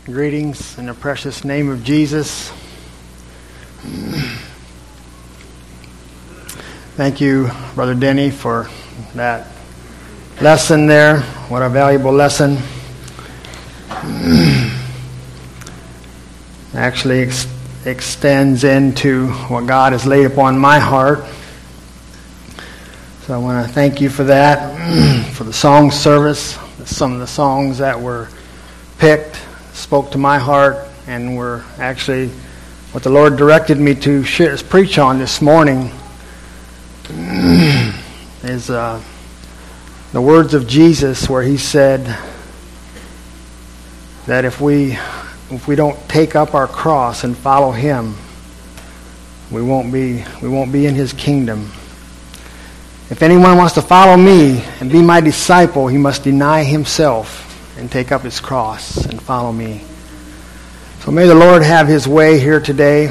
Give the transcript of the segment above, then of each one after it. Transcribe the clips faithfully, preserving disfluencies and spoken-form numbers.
Greetings in the precious name of Jesus. Thank you, Brother Denny, for that lesson there. What a valuable lesson. Actually ex- extends into what God has laid upon my heart. So I want to thank you for that, for the song service, some of the songs that were picked, spoke to my heart, and were actually what the Lord directed me to share, preach on this morning is uh, the words of Jesus, where he said that if we if we don't take up our cross and follow him, we won't be we won't be in his kingdom. If anyone wants to follow me and be my disciple, he must deny himself and take up his cross and follow me. So may the Lord have his way here today.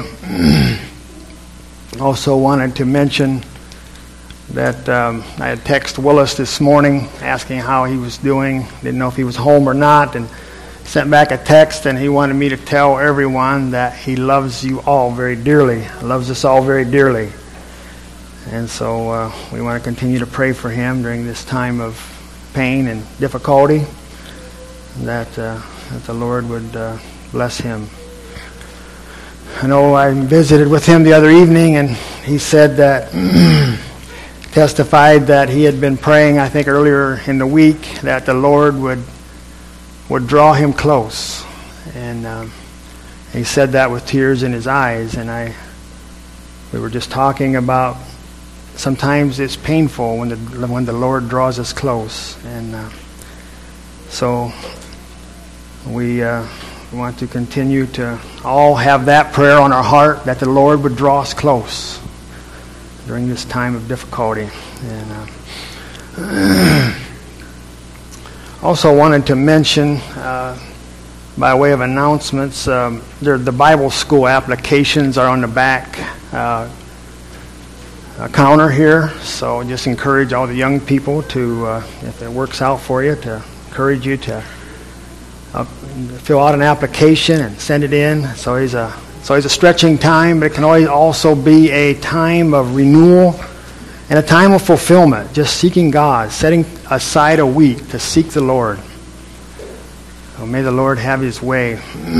Also wanted to mention that um, I had texted Willis this morning asking how he was doing. Didn't know if he was home or not, and sent back a text, and he wanted me to tell everyone that he loves you all very dearly, loves us all very dearly. And so uh, we want to continue to pray for him during this time of pain and difficulty, that, uh, that the Lord would uh, bless him. I know I visited with him the other evening, and he said that, testified that he had been praying, I think earlier in the week, that the Lord would would draw him close. And um, he said that with tears in his eyes, and I we were just talking about sometimes it's painful when the when the Lord draws us close. And uh, so we uh, want to continue to all have that prayer on our heart, that the Lord would draw us close during this time of difficulty. And uh, also wanted to mention, uh, by way of announcements, um, there, the Bible school applications are on the back uh, counter here. So just encourage all the young people to, uh, if it works out for you, to encourage you to uh, fill out an application and send it in. So it's a it's always a stretching time, but it can always also be a time of renewal and a time of fulfillment, just seeking God, setting aside a week to seek the Lord. So may the Lord have his way.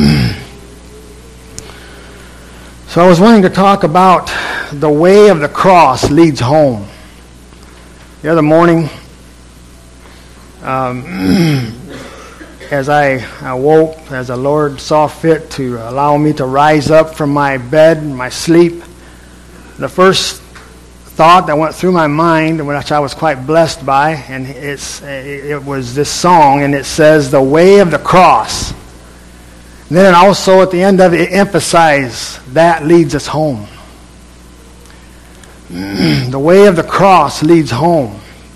So I was wanting to talk about the way of the cross leads home. The other morning, um, as I awoke, as the Lord saw fit to allow me to rise up from my bed, my sleep, the first thought that went through my mind, which I was quite blessed by, and it's it was this song, and it says, "The way of the cross." And then also at the end of it, it emphasized that leads us home. The way of the cross leads home.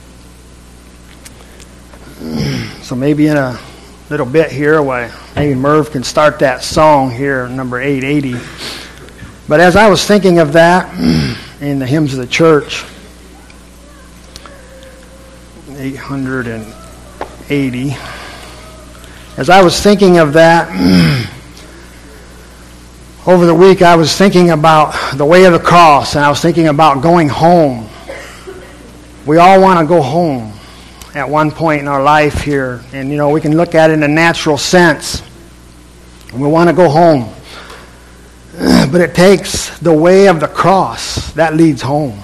So maybe in a little bit here, why maybe Merv can start that song here, number eight eighty. But as I was thinking of that in the hymns of the church, eight eighty, as I was thinking of that over the week, I was thinking about the way of the cross, and I was thinking about going home. We all want to go home at one point in our life here, and you know, we can look at it in a natural sense. We want to go home, but it takes the way of the cross that leads home.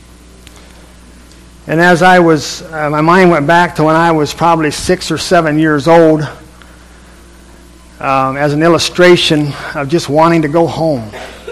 And as I was, uh, my mind went back to when I was probably six or seven years old, um, as an illustration of just wanting to go home.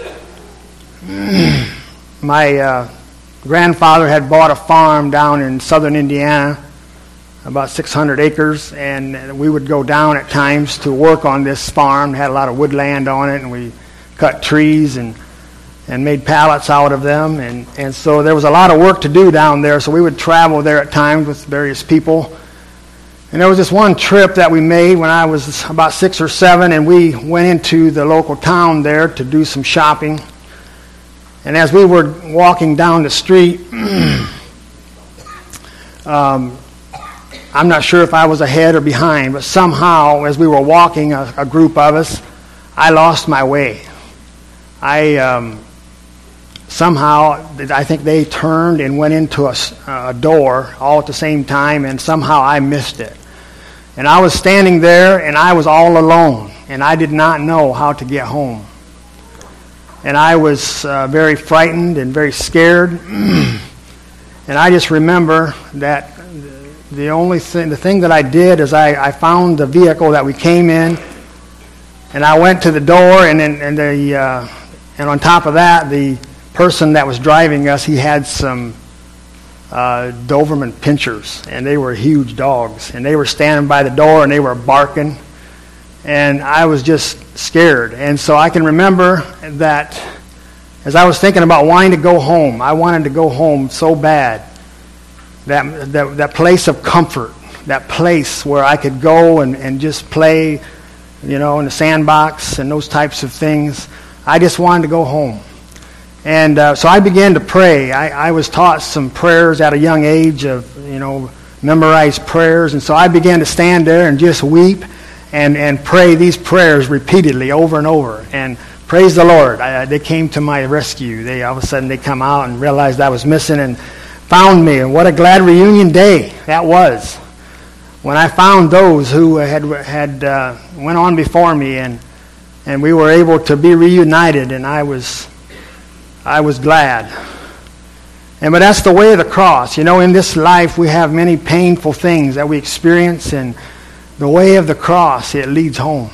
My uh, grandfather had bought a farm down in southern Indiana, about six hundred acres, and we would go down at times to work on this farm. It had a lot of woodland on it, and we cut trees and and made pallets out of them, and, and so there was a lot of work to do down there, so we would travel there at times with various people. And there was this one trip that we made when I was about six or seven, and we went into the local town there to do some shopping. And as we were walking down the street, um, I'm not sure if I was ahead or behind, but somehow, as we were walking, a, a group of us, I lost my way. I um, somehow, I think they turned and went into a, a door all at the same time, and somehow I missed it. And I was standing there, and I was all alone, and I did not know how to get home. And I was uh, very frightened and very scared. And I just remember that the only thing, the thing that I did is I, I found the vehicle that we came in, and I went to the door, and then, and the uh, and on top of that, the person that was driving us, he had some uh, Doberman Pinschers, and they were huge dogs, and they were standing by the door, and they were barking, and I was just scared. And so I can remember that as I was thinking about wanting to go home, I wanted to go home so bad. That, that that place of comfort, that place where I could go and, and just play, you know, in the sandbox and those types of things. I just wanted to go home. And uh, so I began to pray. I, I was taught some prayers at a young age of, you know, memorized prayers. And so I began to stand there and just weep and, and pray these prayers repeatedly over and over. And praise the Lord, I, they came to my rescue. They all of a sudden they come out and realized I was missing and found me. And what a glad reunion day that was when I found those who had had uh, went on before me, and and we were able to be reunited, and I was I was glad. And but that's the way of the cross. You know, in this life we have many painful things that we experience, and the way of the cross, it leads home.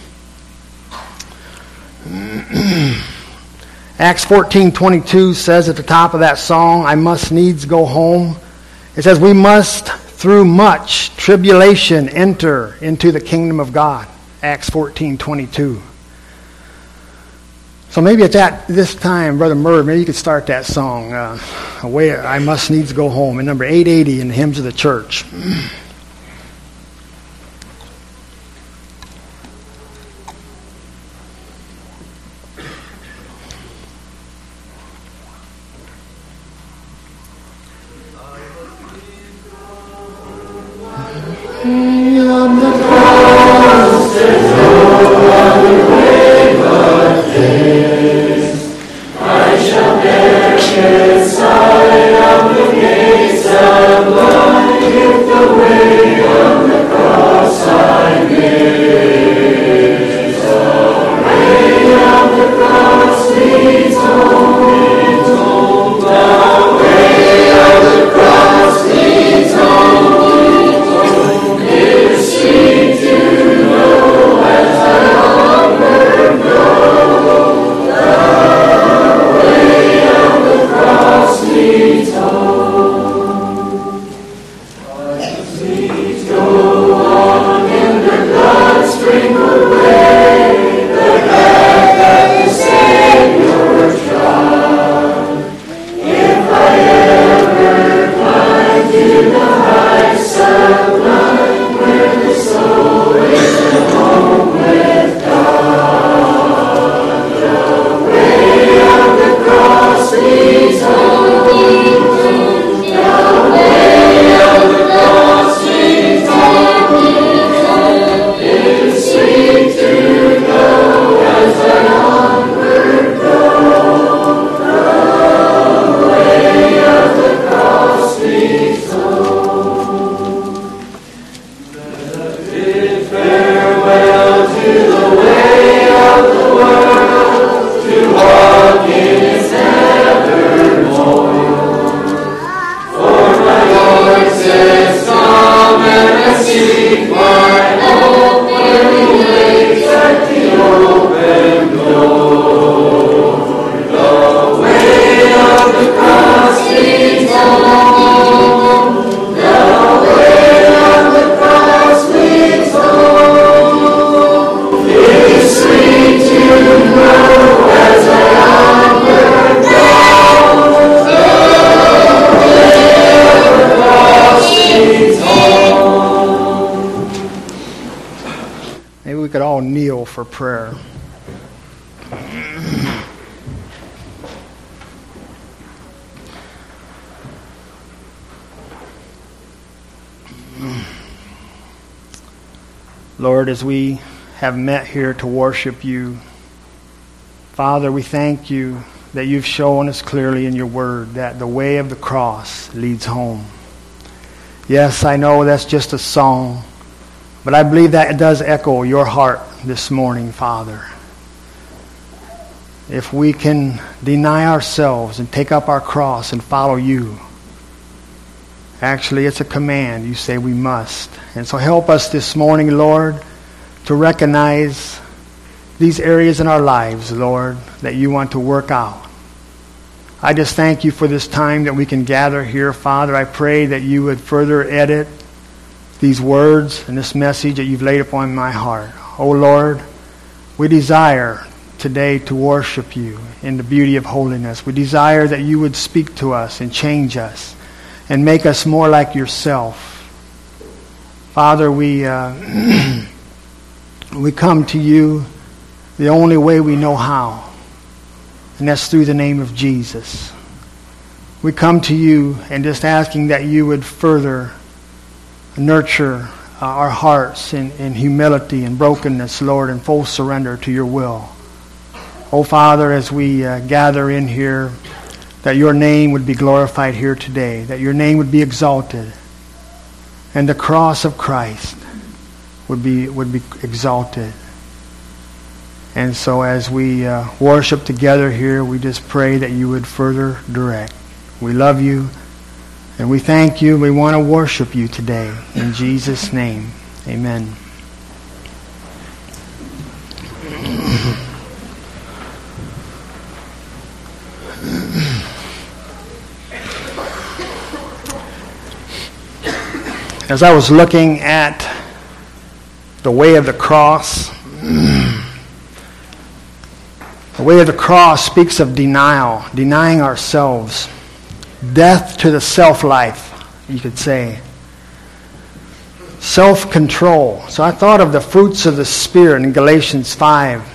Acts fourteen twenty-two says at the top of that song, I must needs go home. It says, we must through much tribulation enter into the kingdom of God. Acts fourteen twenty-two. So maybe at that this time, Brother Murray, maybe you could start that song, uh, Away, I Must Needs Go Home, in number eight eighty in the Hymns of the Church. On the cross, there's no other way but this. I shall bear this side of the gates of life, if the way of the cross I miss. The way of the cross leads home, leads home. The way of the cross leads home. For prayer. Lord, as we have met here to worship you, Father, we thank you that you've shown us clearly in your word that the way of the cross leads home. Yes, I know that's just a song, but I believe that it does echo your heart this morning, Father. If we can deny ourselves and take up our cross and follow you, actually it's a command. You say we must. And so help us this morning, Lord, to recognize these areas in our lives, Lord, that you want to work out. I just thank you for this time that we can gather here, Father. I pray that you would further edit these words and this message that you've laid upon my heart. Oh, Lord, we desire today to worship you in the beauty of holiness. We desire that you would speak to us and change us and make us more like yourself. Father, we uh, we come to you the only way we know how, and that's through the name of Jesus. We come to you and just asking that you would further nurture uh, our hearts in, in humility and brokenness, Lord, and full surrender to your will. Oh, Father, as we uh, gather in here, that your name would be glorified here today, that your name would be exalted, and the cross of Christ would be would be exalted. And so as we uh, worship together here, we just pray that you would further direct. We love you, and we thank you. We want to worship you today. In Jesus' name, amen. As I was looking at the way of the cross, the way of the cross speaks of denial, denying ourselves, death to the self-life, you could say, self-control. So I thought of the fruits of the Spirit in Galatians five.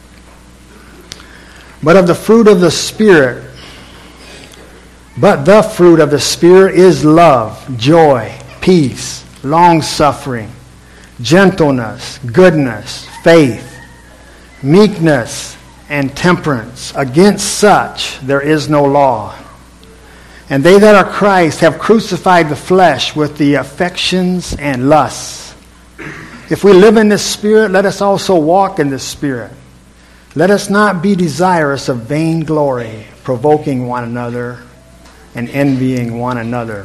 But of the fruit of the Spirit, but the fruit of the Spirit is love, joy, peace, long-suffering, gentleness, goodness, faith, meekness, and temperance. Against such there is no law. And they that are Christ have crucified the flesh with the affections and lusts. If we live in the Spirit, let us also walk in the Spirit. Let us not be desirous of vain glory, provoking one another and envying one another.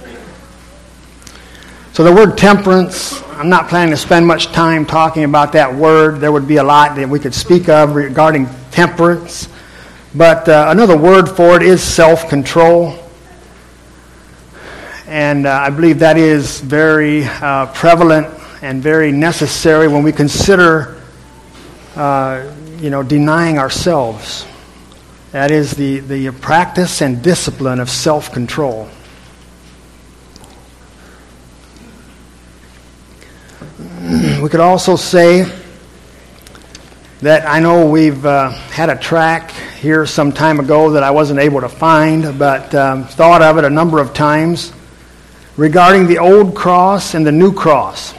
So the word temperance, I'm not planning to spend much time talking about that word. There would be a lot that we could speak of regarding temperance. But uh, another word for it is self-control. And uh, I believe that is very uh, prevalent and very necessary when we consider, uh, you know, denying ourselves. That is the, the practice and discipline of self-control. We could also say that I know we've uh, had a track here some time ago that I wasn't able to find, but um, thought of it a number of times regarding the old cross and the new cross.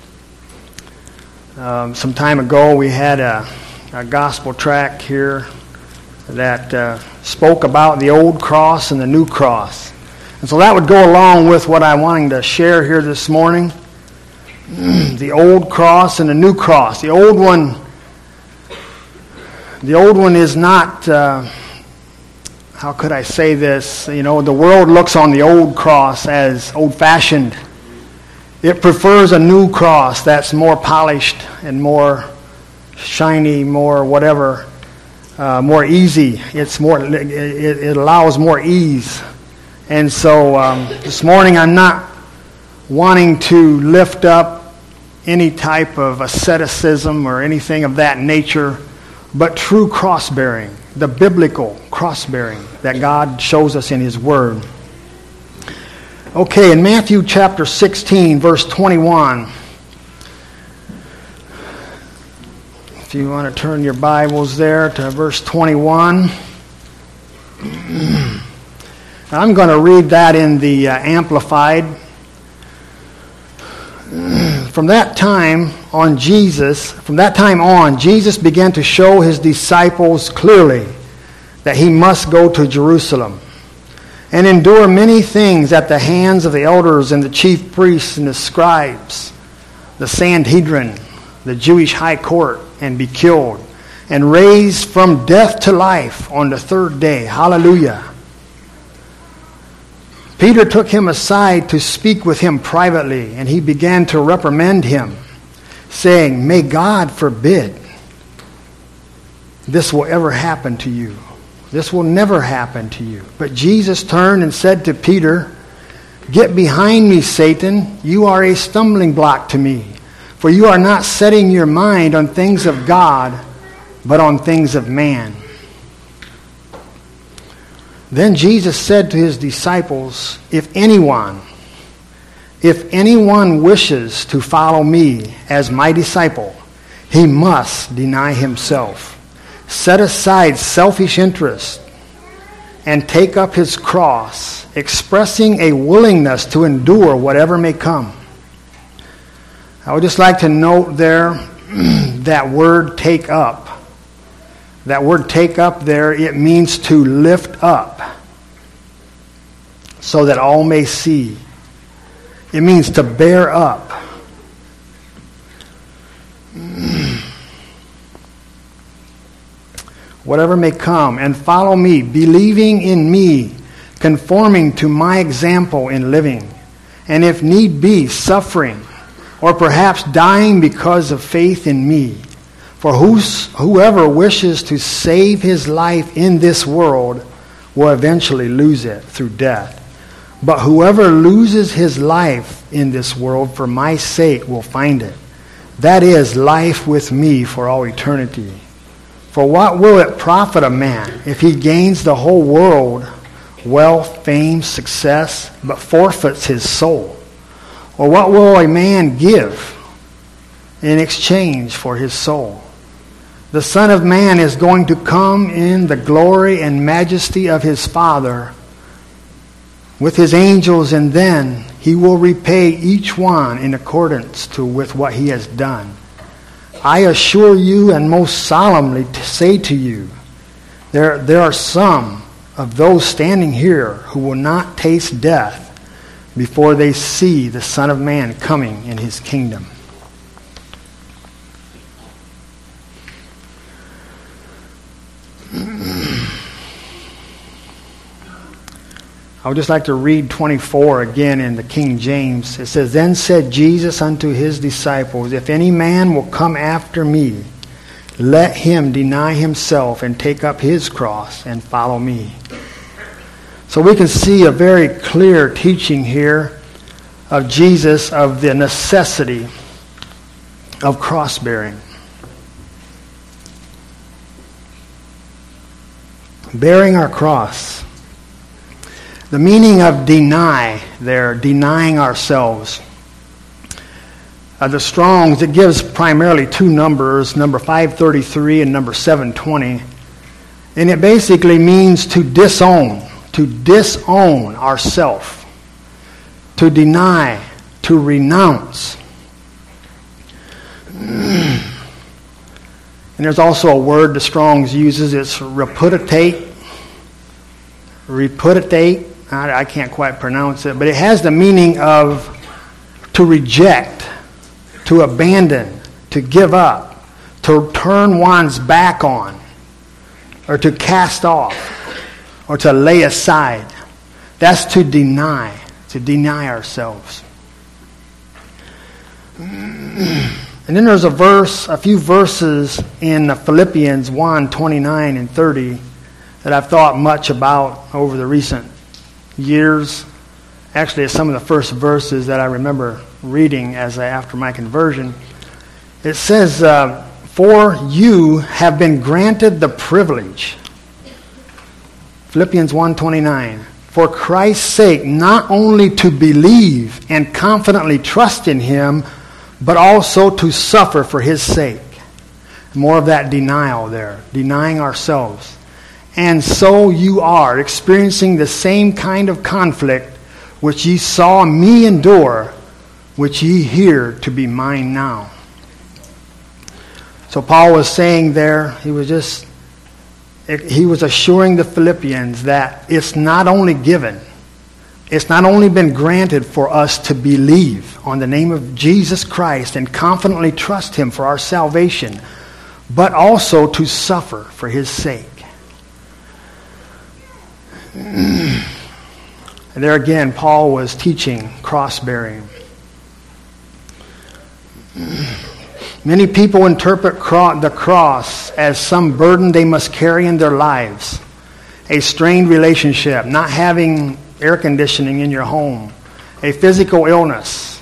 Um, some time ago we had a, a gospel track here that uh, spoke about the old cross and the new cross. And so that would go along with what I'm wanting to share here this morning. The old cross and the new cross. The old one, the old one is not, uh, how could I say this? You know, the world looks on the old cross as old-fashioned. It prefers a new cross that's more polished and more shiny, more whatever, uh, more easy. It's more. It, it allows more ease. And so um, this morning I'm not wanting to lift up any type of asceticism or anything of that nature, but true cross-bearing, the biblical cross-bearing that God shows us in His Word. Okay, in Matthew chapter sixteen, verse twenty-one, if you want to turn your Bibles there to verse twenty-one, I'm going to read that in the uh, Amplified. From that time on Jesus, from that time on, Jesus began to show his disciples clearly that he must go to Jerusalem and endure many things at the hands of the elders and the chief priests and the scribes, the Sanhedrin, the Jewish high court, and be killed and raised from death to life on the third day. Hallelujah. Peter took him aside to speak with him privately, and he began to reprimand him, saying, "May God forbid this will ever happen to you. This will never happen to you." But Jesus turned and said to Peter, "Get behind me, Satan. You are a stumbling block to me, for you are not setting your mind on things of God, but on things of man." Then Jesus said to his disciples, If anyone, if anyone wishes to follow me as my disciple, he must deny himself, set aside selfish interest, and take up his cross, expressing a willingness to endure whatever may come. I would just like to note there that word take up. That word take up there, it means to lift up so that all may see. It means to bear up. Whatever may come, and follow me, believing in me, conforming to my example in living, and if need be, suffering, or perhaps dying because of faith in me. For whos, whoever wishes to save his life in this world will eventually lose it through death. But whoever loses his life in this world for my sake will find it. That is life with me for all eternity. For what will it profit a man if he gains the whole world, wealth, fame, success, but forfeits his soul? Or what will a man give in exchange for his soul? The Son of Man is going to come in the glory and majesty of his Father with his angels, and then he will repay each one in accordance to with what he has done. I assure you and most solemnly say to you, there, there are some of those standing here who will not taste death before they see the Son of Man coming in his kingdom. I would just like to read twenty-four again in the King James. It says, Then said Jesus unto his disciples, If any man will come after me, let him deny himself and take up his cross and follow me. So we can see a very clear teaching here of Jesus of the necessity of cross-bearing. Bearing our cross. The meaning of deny there, denying ourselves. Uh, the Strong's, it gives primarily two numbers, number five thirty-three and number seven twenty. And it basically means to disown, to disown ourself, to deny, to renounce. And there's also a word the Strong's uses, it's repudiate. Repudiate. I, I can't quite pronounce it, but it has the meaning of to reject, to abandon, to give up, to turn one's back on, or to cast off, or to lay aside. That's to deny, to deny ourselves. And then there's a verse, a few verses in Philippians one, twenty-nine and thirty that I've thought much about over the recent years. Actually, it's some of the first verses that I remember reading as I, after my conversion. It says, uh, For you have been granted the privilege, Philippians one twenty-nine, for Christ's sake, not only to believe and confidently trust in him, but also to suffer for his sake. More of that denial there, denying ourselves. And so you are experiencing the same kind of conflict which ye saw me endure, which ye hear to be mine now. So Paul was saying there, he was just, he was assuring the Philippians that it's not only given, it's not only been granted for us to believe on the name of Jesus Christ and confidently trust him for our salvation, but also to suffer for his sake. And there again, Paul was teaching cross-bearing. Many people interpret cro- the cross as some burden they must carry in their lives. A strained relationship, not having air conditioning in your home, a physical illness.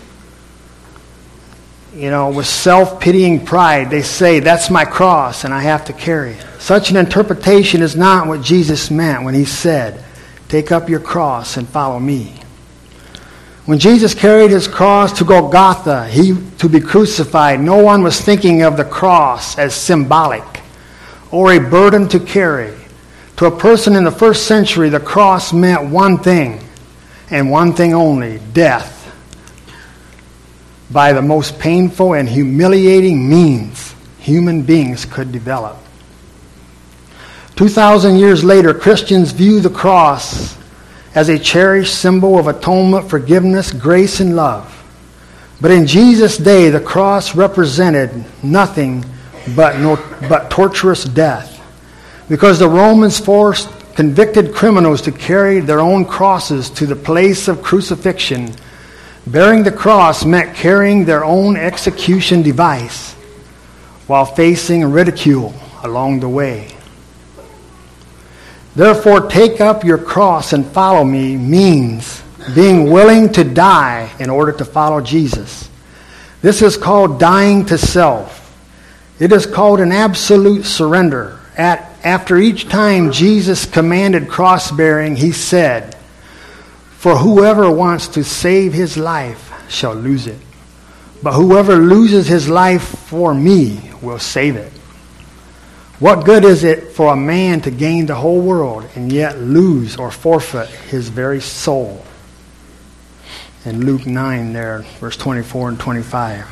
You know, with self-pitying pride, they say, that's my cross and I have to carry it. Such an interpretation is not what Jesus meant when he said, take up your cross and follow me. When Jesus carried his cross to Golgotha, he to be crucified, no one was thinking of the cross as symbolic or a burden to carry. To a person in the first century, the cross meant one thing, and one thing only, death, by the most painful and humiliating means human beings could develop. Two thousand years later, Christians view the cross as a cherished symbol of atonement, forgiveness, grace, and love. But in Jesus' day, the cross represented nothing but, no, but torturous death. Because the Romans forced convicted criminals to carry their own crosses to the place of crucifixion. Bearing the cross meant carrying their own execution device while facing ridicule along the way. Therefore, take up your cross and follow me means being willing to die in order to follow Jesus. This is called dying to self. It is called an absolute surrender. At, after each time Jesus commanded cross-bearing, he said, for whoever wants to save his life shall lose it. But whoever loses his life for me will save it. What good is it for a man to gain the whole world and yet lose or forfeit his very soul? In Luke nine there, verse twenty-four and twenty-five.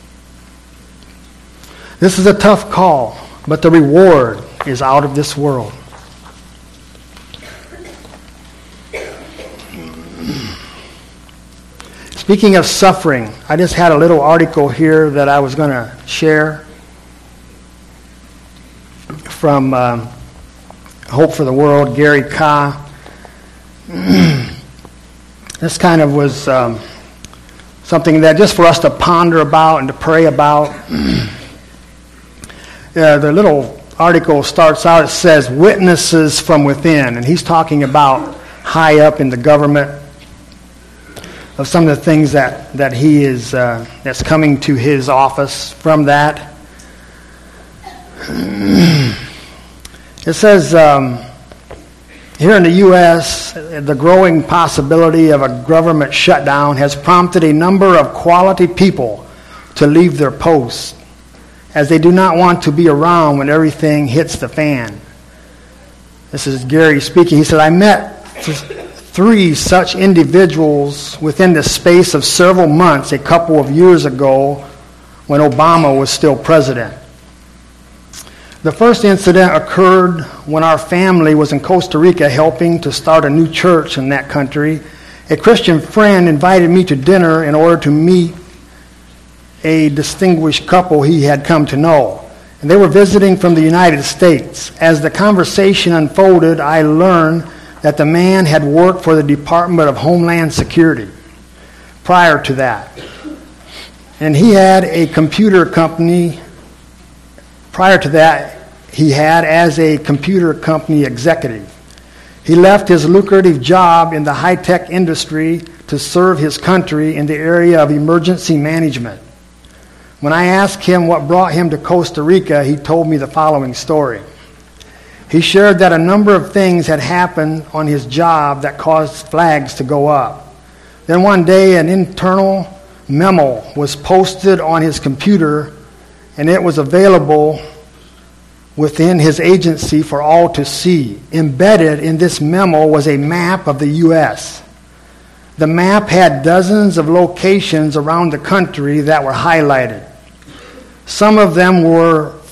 This is a tough call, but the reward is out of this world. Speaking of suffering, I just had a little article here that I was going to share from um, Hope for the World, Gary Kah. This kind of was um, something that just for us to ponder about and to pray about. uh, the little article starts out, it says, witnesses from within. And he's talking about high up in the government of some of the things that, that he is, uh, that's coming to his office from that. It says, um, here in the U S, the growing possibility of a government shutdown has prompted a number of quality people to leave their posts, as they do not want to be around when everything hits the fan. This is Gary speaking. He said, I met th- three such individuals within the space of several months a couple of years ago when Obama was still president. The first incident occurred when our family was in Costa Rica helping to start a new church in that country. A Christian friend invited me to dinner in order to meet a distinguished couple he had come to know. And they were visiting from the United States. As the conversation unfolded, I learned that the man had worked for the Department of Homeland Security prior to that. And he had a computer company. Prior to that, he had as a computer company executive. He left his lucrative job in the high-tech industry to serve his country in the area of emergency management. When I asked him what brought him to Costa Rica, he told me the following story. He shared that a number of things had happened on his job that caused flags to go up. Then one day, an internal memo was posted on his computer, and it was available within his agency for all to see. Embedded in this memo was a map of the U S The map had dozens of locations around the country that were highlighted. Some of them were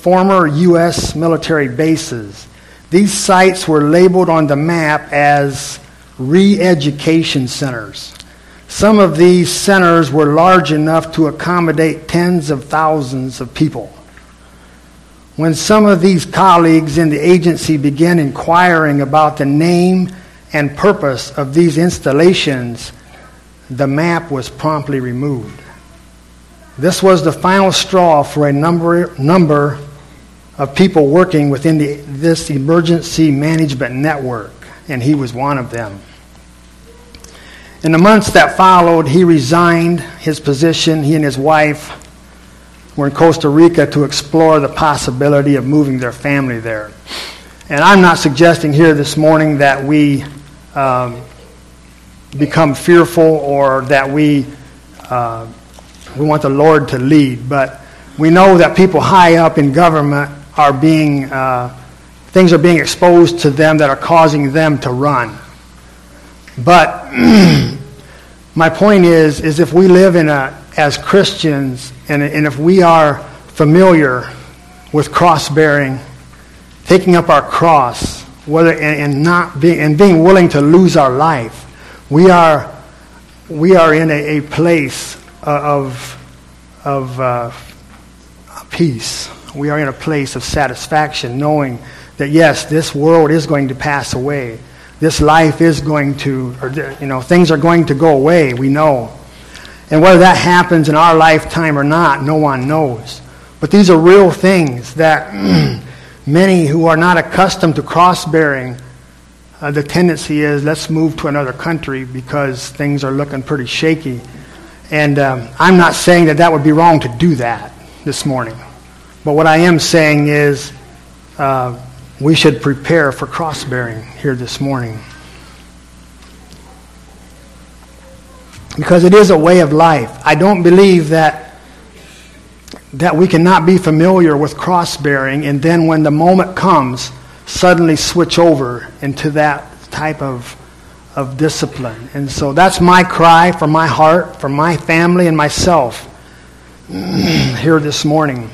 former U S military bases. These sites were labeled on the map as re-education centers. Some of these centers were large enough to accommodate tens of thousands of people. When some of these colleagues in the agency began inquiring about the name and purpose of these installations, the map was promptly removed. This was the final straw for a number, number of people working within the, this emergency management network, and he was one of them. In the months that followed, he resigned his position. He and his wife were in Costa Rica to explore the possibility of moving their family there. And I'm not suggesting here this morning that we um, become fearful or that we uh, we want the Lord to lead, but we know that people high up in government are being uh, things are being exposed to them that are causing them to run. But my point is, is if we live in a as Christians, and, and if we are familiar with cross-bearing, taking up our cross, whether and, and not being and being willing to lose our life, we are we are in a, a place of of uh, peace. We are in a place of satisfaction, knowing that yes, this world is going to pass away. This life is going to, or you know, things are going to go away. We know. And whether that happens in our lifetime or not, no one knows. But these are real things that many who are not accustomed to cross-bearing, uh, the tendency is, let's move to another country because things are looking pretty shaky. And um, I'm not saying that that would be wrong to do that this morning. But what I am saying is uh, we should prepare for cross-bearing here this morning. Because it is a way of life. I don't believe that that we cannot be familiar with cross-bearing and then when the moment comes, suddenly switch over into that type of, of discipline. And so that's my cry for my heart, for my family and myself here this morning.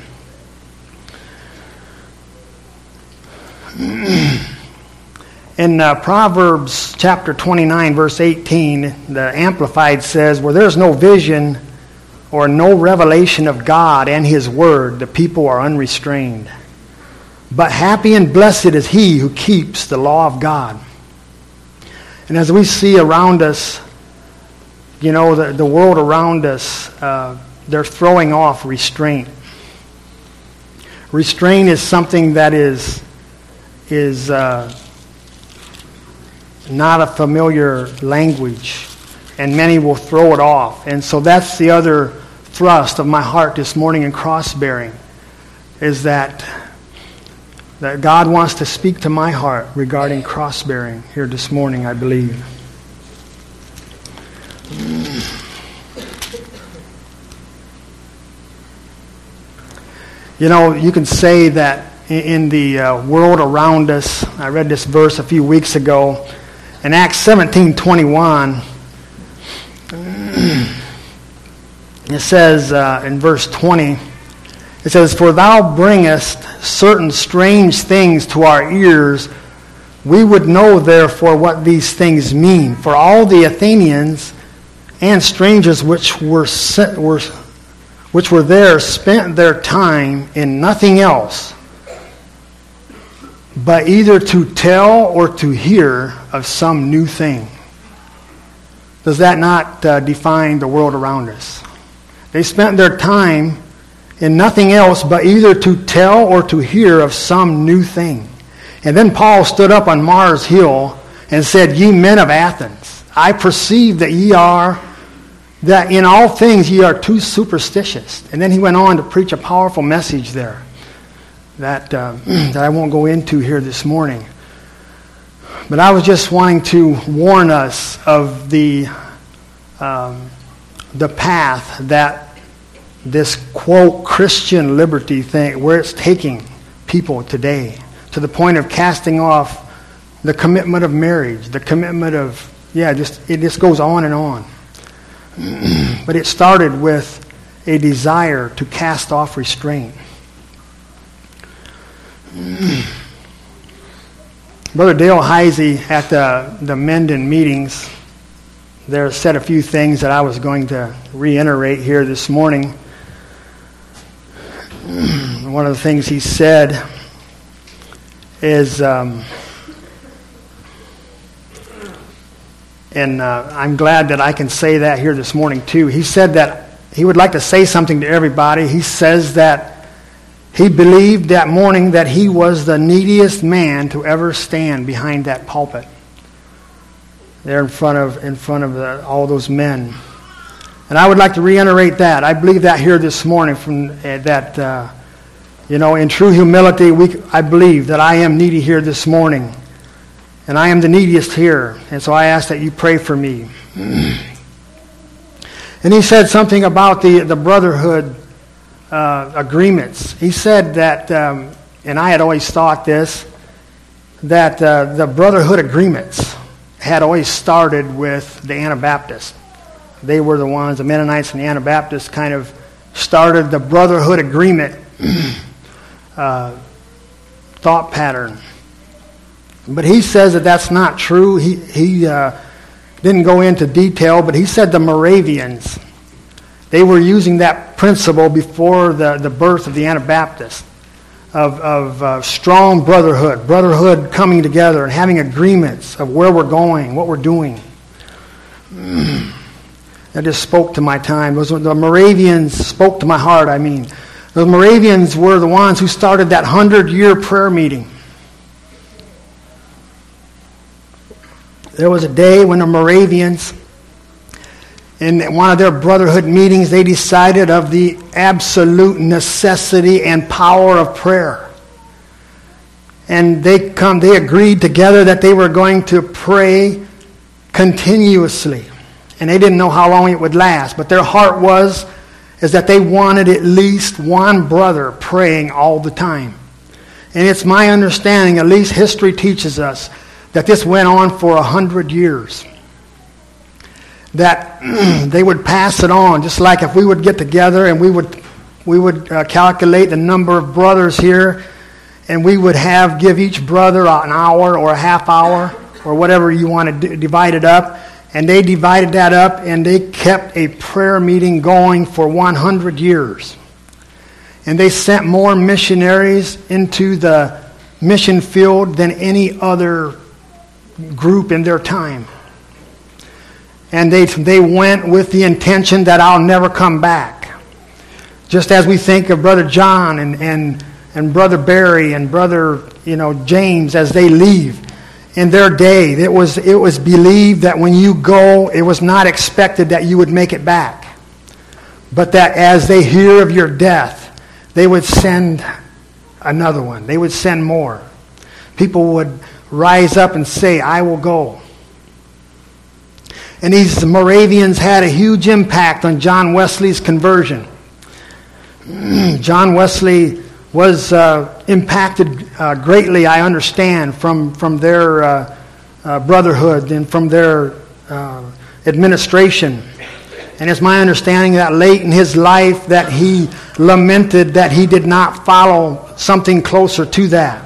In uh, Proverbs chapter twenty-nine, verse eighteen, the Amplified says, where there's no vision or no revelation of God and His Word, the people are unrestrained. But happy and blessed is he who keeps the law of God. And as we see around us, you know, the, the world around us, uh, they're throwing off restraint. Restraint is something that is is uh, not a familiar language, and many will throw it off. And so that's the other thrust of my heart this morning in cross-bearing, is that that God wants to speak to my heart regarding cross-bearing here this morning, I believe. You know, you can say that in the uh, world around us, I read this verse a few weeks ago, in Acts seventeen twenty-one, it says uh, in verse twenty, it says, "For thou bringest certain strange things to our ears. We would know therefore what these things mean. For all the Athenians and strangers which were sent, were which were there spent their time in nothing else, but either to tell or to hear of some new thing." Does that not uh, define the world around us? They spent their time in nothing else but either to tell or to hear of some new thing. And then Paul stood up on Mars Hill and said, "Ye men of Athens, I perceive that ye are, that in all things ye are too superstitious." And then he went on to preach a powerful message there that uh, that I won't go into here this morning. But I was just wanting to warn us of the um, the path that this, quote, Christian liberty thing, where it's taking people today, to the point of casting off the commitment of marriage, the commitment of, yeah, just it just goes on and on. But it started with a desire to cast off restraint. Brother Dale Heisey at the, the Menden meetings, there said a few things that I was going to reiterate here this morning. One of the things he said is, um, and uh, I'm glad that I can say that here this morning too. He said that he would like to say something to everybody. He says that he believed that morning that he was the neediest man to ever stand behind that pulpit, there in front of in front of the, all those men. And I would like to reiterate that. I believe that here this morning, from uh, that, uh, you know, in true humility, we I believe that I am needy here this morning, and I am the neediest here. And so I ask that you pray for me. And he said something about the the brotherhood Uh, agreements. He said that, um, and I had always thought this, that uh, the brotherhood agreements had always started with the Anabaptists. They were the ones, the Mennonites and the Anabaptists kind of started the brotherhood agreement uh, thought pattern. But he says that that's not true. He, he uh, didn't go into detail, but he said the Moravians, they were using that principle before the, the birth of the Anabaptists, of, of uh, strong brotherhood, brotherhood coming together and having agreements of where we're going, what we're doing. That just spoke to my time. Those, the Moravians spoke to my heart, I mean. The Moravians were the ones who started that hundred-year prayer meeting. There was a day when the Moravians, in one of their brotherhood meetings, they decided of the absolute necessity and power of prayer. And they come, they agreed together that they were going to pray continuously. And they didn't know how long it would last, but their heart was is that they wanted at least one brother praying all the time. And it's my understanding, at least history teaches us, that this went on for a hundred years. That they would pass it on, just like if we would get together and we would we would uh, calculate the number of brothers here, and we would have give each brother an hour or a half hour or whatever you want to d- divide it up, and they divided that up and they kept a prayer meeting going for one hundred years, and they sent more missionaries into the mission field than any other group in their time. And they they went with the intention that I'll never come back. Just as we think of Brother John and, and, and Brother Barry and Brother you know James as they leave. In their day, it was it was believed that when you go, it was not expected that you would make it back. But that as they hear of your death, they would send another one. They would send more. People would rise up and say, I will go. And these Moravians had a huge impact on John Wesley's conversion. John Wesley was uh, impacted uh, greatly, I understand, from, from their uh, uh, brotherhood and from their uh, administration. And it's my understanding that late in his life that he lamented that he did not follow something closer to that.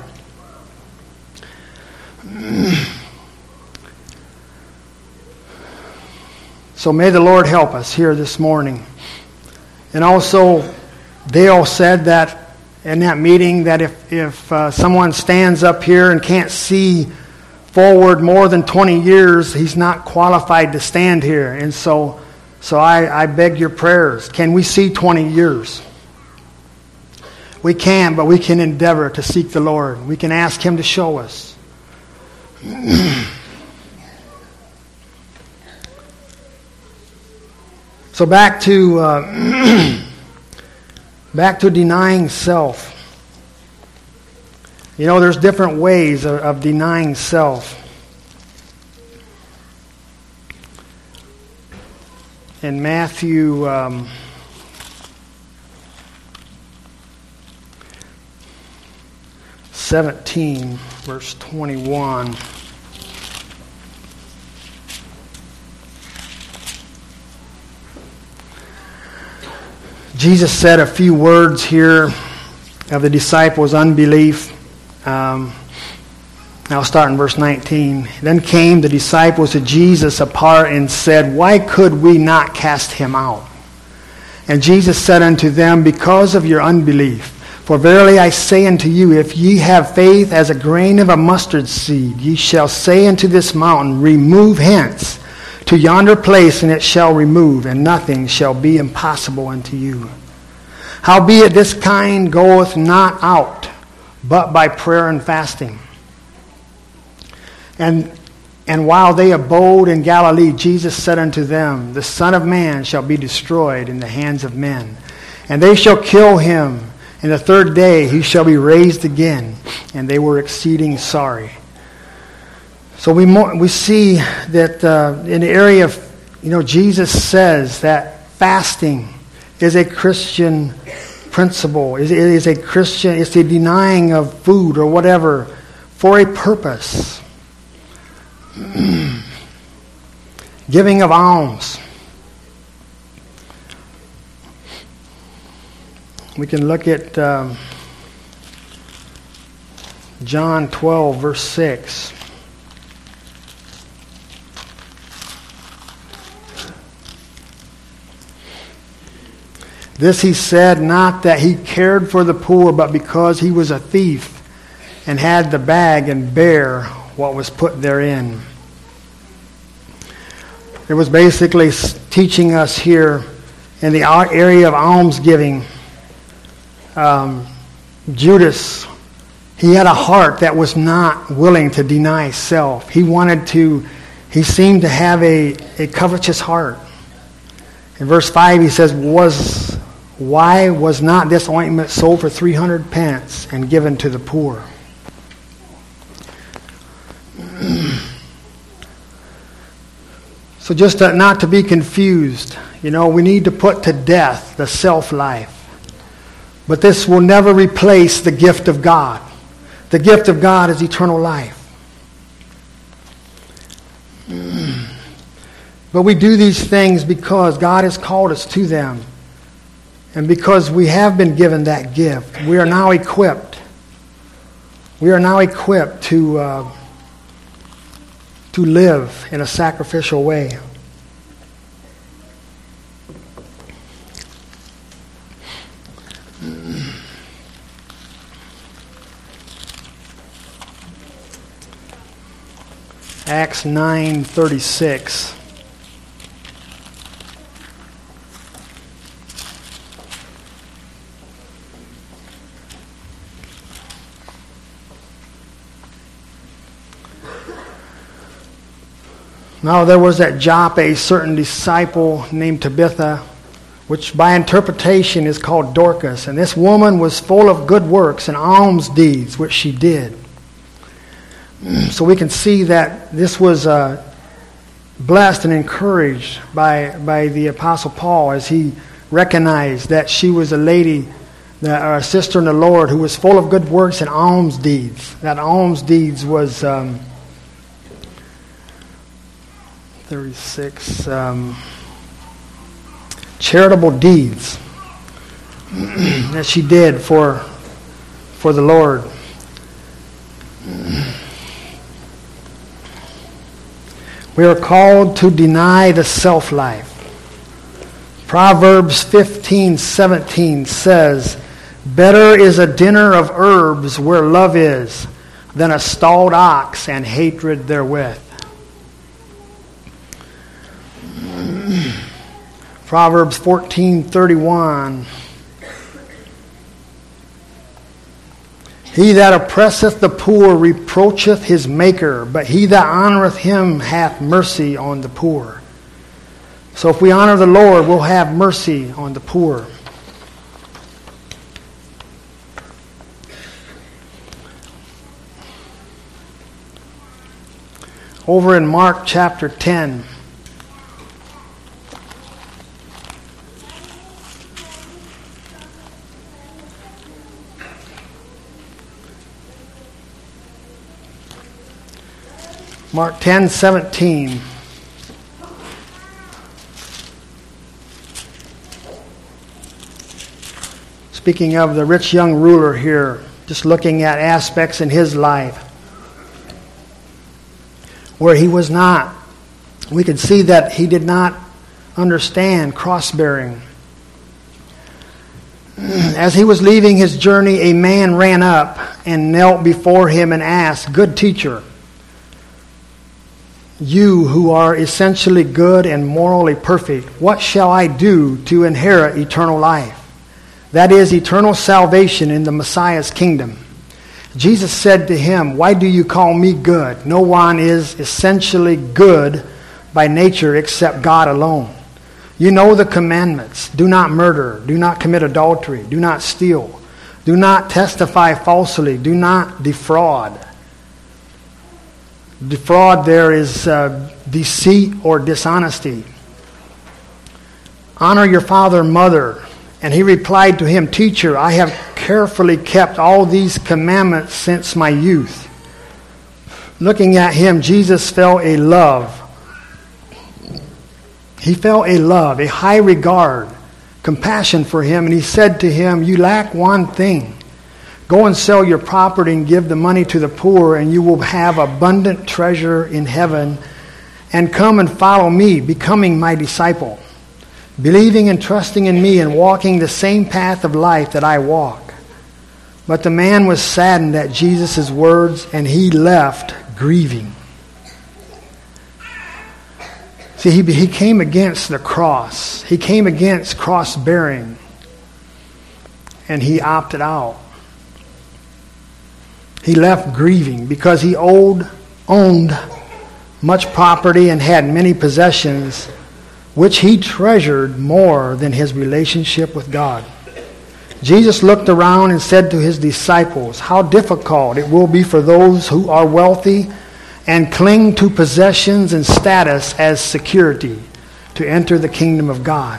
So may the Lord help us here this morning. And also, Dale said that in that meeting that if, if uh, someone stands up here and can't see forward more than twenty years, he's not qualified to stand here. And so, so I, I beg your prayers. Can we see twenty years? We can, but we can endeavor to seek the Lord. We can ask Him to show us. So back to uh, back to denying self. You know, there's different ways of, of denying self. In Matthew um, seventeen, verse twenty-one. Jesus said a few words here of the disciples' unbelief. Um, I'll start in verse nineteen. Then came the disciples to Jesus apart and said, Why could we not cast him out? And Jesus said unto them, Because of your unbelief. For verily I say unto you, if ye have faith as a grain of a mustard seed, ye shall say unto this mountain, Remove hence to yonder place, and it shall remove, and nothing shall be impossible unto you. Howbeit this kind goeth not out, but by prayer and fasting. And and while they abode in Galilee, Jesus said unto them, The Son of Man shall be destroyed in the hands of men, and they shall kill him, and the third day he shall be raised again. And they were exceeding sorry. So we mo- we see that uh, in the area of, you know, Jesus says that fasting is a Christian principle. It is a Christian, it's the denying of food or whatever for a purpose. Giving of alms. We can look at um, John twelve, verse six. This he said, not that he cared for the poor, but because he was a thief, and had the bag and bare what was put therein. It was basically teaching us here in the area of almsgiving. Um, Judas, he had a heart that was not willing to deny self. He wanted to, he seemed to have a, a covetous heart. In verse five he says, "Was why was not this ointment sold for three hundred pence and given to the poor?" So just to, not to be confused, you know, we need to put to death the self-life. But this will never replace the gift of God. The gift of God is eternal life. But we do these things because God has called us to them. And because we have been given that gift, we are now equipped. We are now equipped to uh, to live in a sacrificial way. Acts nine thirty-six. Now there was at Joppa a certain disciple named Tabitha, which by interpretation is called Dorcas. And this woman was full of good works and alms deeds, which she did. So we can see that this was uh, blessed and encouraged by, by the Apostle Paul as he recognized that she was a lady, that, or a sister in the Lord, who was full of good works and alms deeds. That alms deeds was... Um, thirty-six, um, charitable deeds that she did for for the Lord. We are called to deny the self-life. Proverbs fifteen seventeen says, "Better is a dinner of herbs where love is, than a stalled ox and hatred therewith." Proverbs fourteen thirty-one. He that oppresseth the poor reproacheth his maker, but he that honoreth him hath mercy on the poor. So if we honor the Lord, we'll have mercy on the poor. Over in Mark chapter ten. Mark ten seventeen. Speaking of the rich young ruler here, just looking at aspects in his life where he was not. We could see that he did not understand cross-bearing. As he was leaving his journey, a man ran up and knelt before him and asked, "Good teacher, you who are essentially good and morally perfect, what shall I do to inherit eternal life? That is, eternal salvation in the Messiah's kingdom." Jesus said to him, "Why do you call me good? No one is essentially good by nature except God alone. You know the commandments. Do not murder. Do not commit adultery. Do not steal. Do not testify falsely. Do not defraud." Defraud there is uh, deceit or dishonesty. "Honor your father and mother." And he replied to him, "Teacher, I have carefully kept all these commandments since my youth." Looking at him, Jesus felt a love. He felt a love, a high regard, compassion for him. And he said to him, "You lack one thing. Go and sell your property and give the money to the poor, and you will have abundant treasure in heaven. And come and follow me, becoming my disciple, believing and trusting in me and walking the same path of life that I walk." But the man was saddened at Jesus' words, and he left grieving. See, he, he came against the cross. He came against cross-bearing, and he opted out. He left grieving because he owed, owned much property and had many possessions, which he treasured more than his relationship with God. Jesus looked around and said to his disciples, "How difficult it will be for those who are wealthy and cling to possessions and status as security to enter the kingdom of God."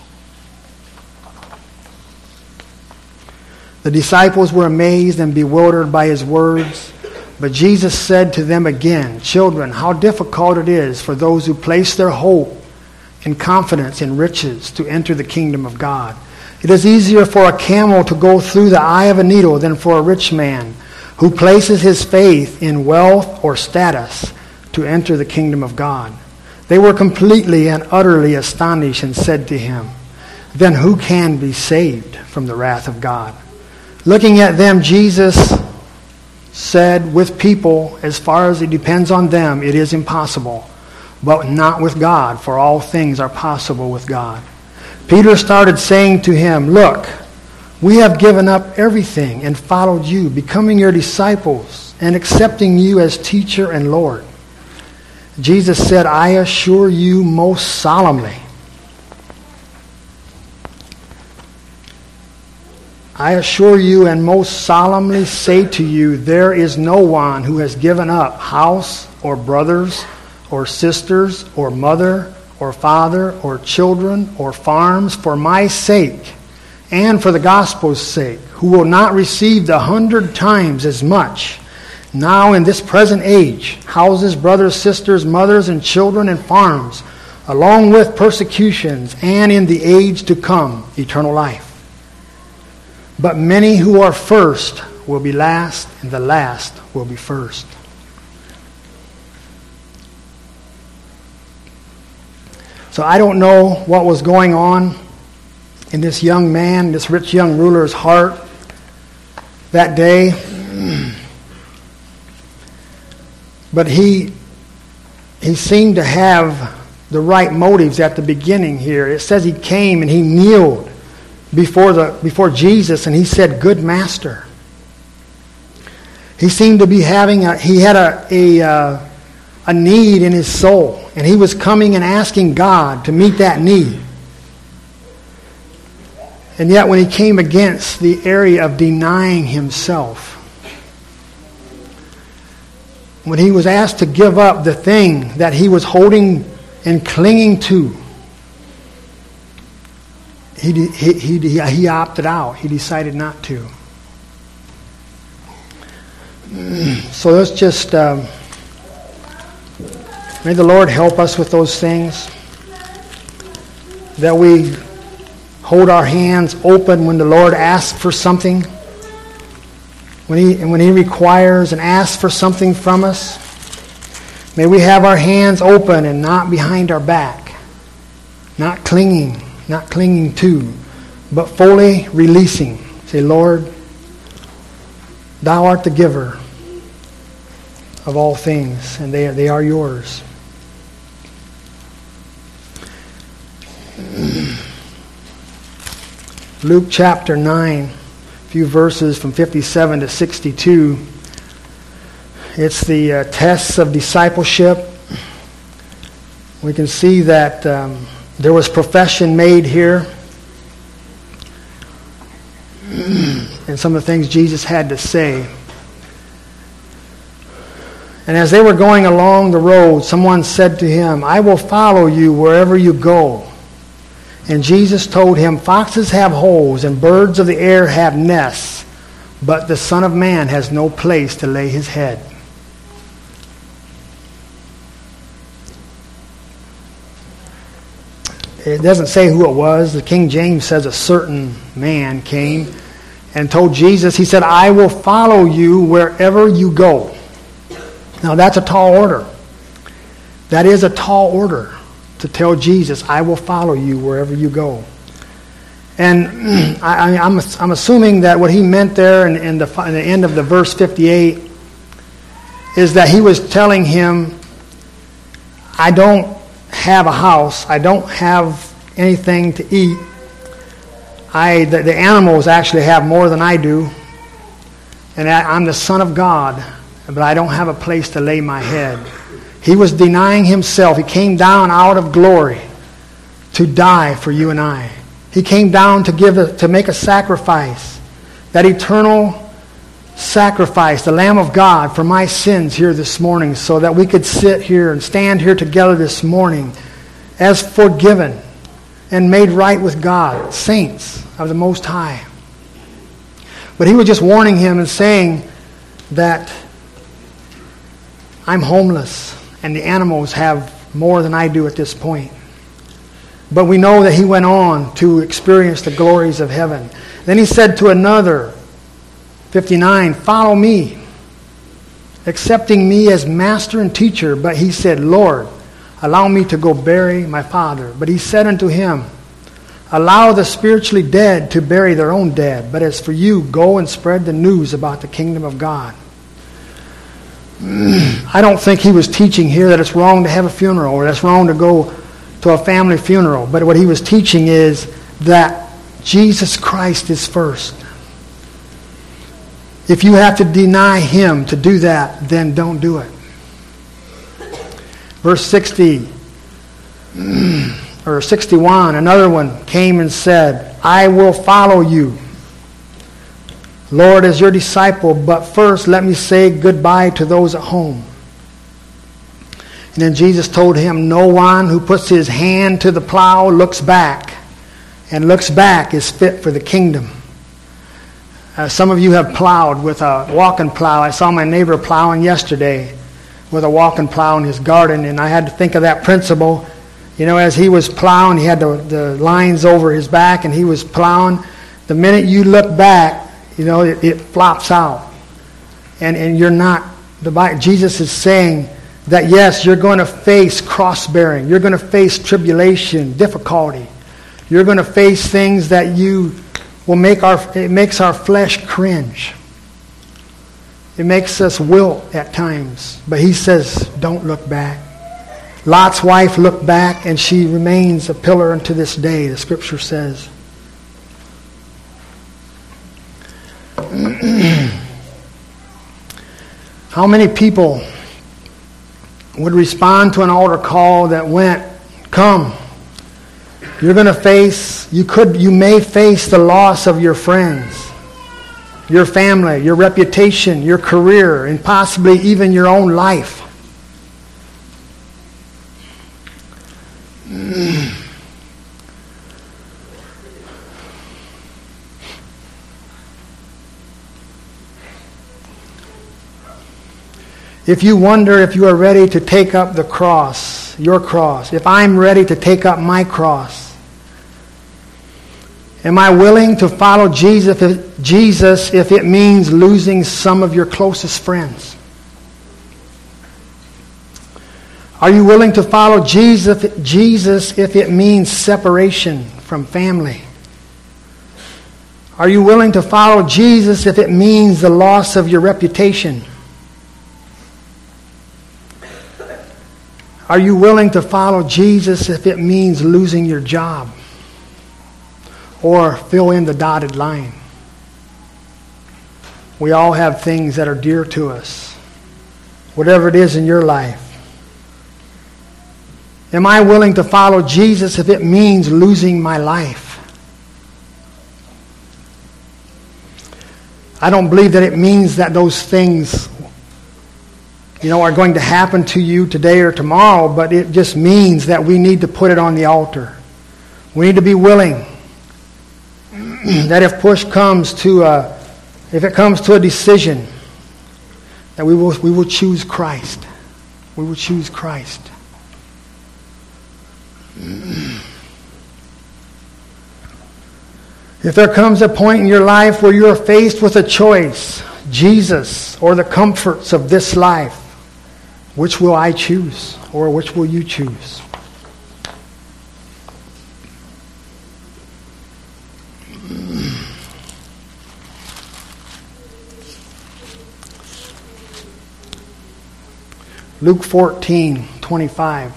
The disciples were amazed and bewildered by his words, but Jesus said to them again, "Children, how difficult it is for those who place their hope and confidence in riches to enter the kingdom of God. It is easier for a camel to go through the eye of a needle than for a rich man who places his faith in wealth or status to enter the kingdom of God." They were completely and utterly astonished and said to him, "Then who can be saved from the wrath of God?" Looking at them, Jesus said, "With people, as far as it depends on them, it is impossible, but not with God, for all things are possible with God." Peter started saying to him, "Look, we have given up everything and followed you, becoming your disciples and accepting you as teacher and Lord." Jesus said, "I assure you most solemnly, I assure you and most solemnly say to you, there is no one who has given up house or brothers or sisters or mother or father or children or farms for my sake and for the gospel's sake, who will not receive the hundred times as much now in this present age, houses, brothers, sisters, mothers, and children, and farms, along with persecutions, and in the age to come, eternal life. But many who are first will be last, and the last will be first." So I don't know what was going on in this young man, this rich young ruler's heart that day. But he he seemed to have the right motives at the beginning here. It says he came and he kneeled before the before Jesus and he said, "Good master." He seemed to be having a he had a a uh, a need in his soul, and he was coming and asking God to meet that need. And yet when he came against the area of denying himself, when he was asked to give up the thing that he was holding and clinging to, he he he, he opted out. He decided not to. So let's just um, may the Lord help us with those things, that we hold our hands open when the Lord asks for something, when He, when He requires and asks for something from us, may we have our hands open and not behind our back, not clinging, not clinging to, but fully releasing. Say, Lord, Thou art the giver of all things, and they, they are yours. Luke chapter nine, a few verses from fifty-seven to sixty-two. It's the uh, tests of discipleship. We can see that um, there was profession made here. And some of the things Jesus had to say. And as they were going along the road, someone said to him, I will follow you wherever you go. And Jesus told him, foxes have holes and birds of the air have nests, but the Son of Man has no place to lay his head. It doesn't say who it was. The King James says a certain man came and told Jesus, he said, I will follow you wherever you go. Now that's a tall order. That is a tall order to tell Jesus, I will follow you wherever you go. And I, I'm, I'm assuming that what he meant there in, in, the, in the end of the verse fifty-eight is that he was telling him, I don't have a house. I don't have anything to eat. I the, the animals actually have more than I do. And I, I'm the Son of God, but I don't have a place to lay my head. He was denying himself. He came down out of glory to die for you and I. He came down to give a, to make a sacrifice, that eternal sacrifice, the Lamb of God for my sins here this morning, so that we could sit here and stand here together this morning as forgiven and made right with God, saints of the Most High. But he was just warning him and saying that I'm homeless and the animals have more than I do at this point. But we know that he went on to experience the glories of heaven. Then he said to another, fifty-nine, follow me, accepting me as master and teacher. But he said, Lord, allow me to go bury my father. But he said unto him, allow the spiritually dead to bury their own dead. But as for you, go and spread the news about the kingdom of God. I don't think he was teaching here that it's wrong to have a funeral or that's wrong to go to a family funeral. But what he was teaching is that Jesus Christ is first. If you have to deny him to do that, then don't do it. Verse sixty or sixty-one, another one came and said, I will follow you, Lord, as your disciple, but first let me say goodbye to those at home. And then Jesus told him, no one who puts his hand to the plow looks back, and looks back is fit for the kingdom. Uh, some of you have plowed with a walking plow. I saw my neighbor plowing yesterday with a walking plow in his garden, and I had to think of that principle. You know, as he was plowing, he had the, the lines over his back, and he was plowing. The minute you look back, you know, it, it flops out. And and you're not, the Bible, Jesus is saying that yes, you're going to face cross-bearing. You're going to face tribulation, difficulty. You're going to face things that you will make our, it makes our flesh cringe. It makes us wilt at times. But he says, don't look back. Lot's wife looked back, and she remains a pillar unto this day, the scripture says. How many people would respond to an altar call that went, come, you're going to face, you could, you may face the loss of your friends, your family, your reputation, your career, and possibly even your own life. If you wonder if you are ready to take up the cross, your cross, if I'm ready to take up my cross, Am I willing to follow Jesus if, Jesus if it means losing some of your closest friends? Are you willing to follow Jesus, Jesus if it means separation from family? Are you willing to follow Jesus if it means the loss of your reputation? Are you willing to follow Jesus if it means losing your job? Or fill in the dotted line. We all have things that are dear to us. Whatever it is in your life. Am I willing to follow Jesus if it means losing my life? I don't believe that it means that those things, you know, are going to happen to you today or tomorrow, but it just means that we need to put it on the altar. We need to be willing that if push comes to a, if it comes to a decision, that we will we will choose Christ. We will choose Christ. If there comes a point in your life where you are faced with a choice, Jesus or the comforts of this life, which will I choose, or which will you choose? Luke fourteen twenty-five.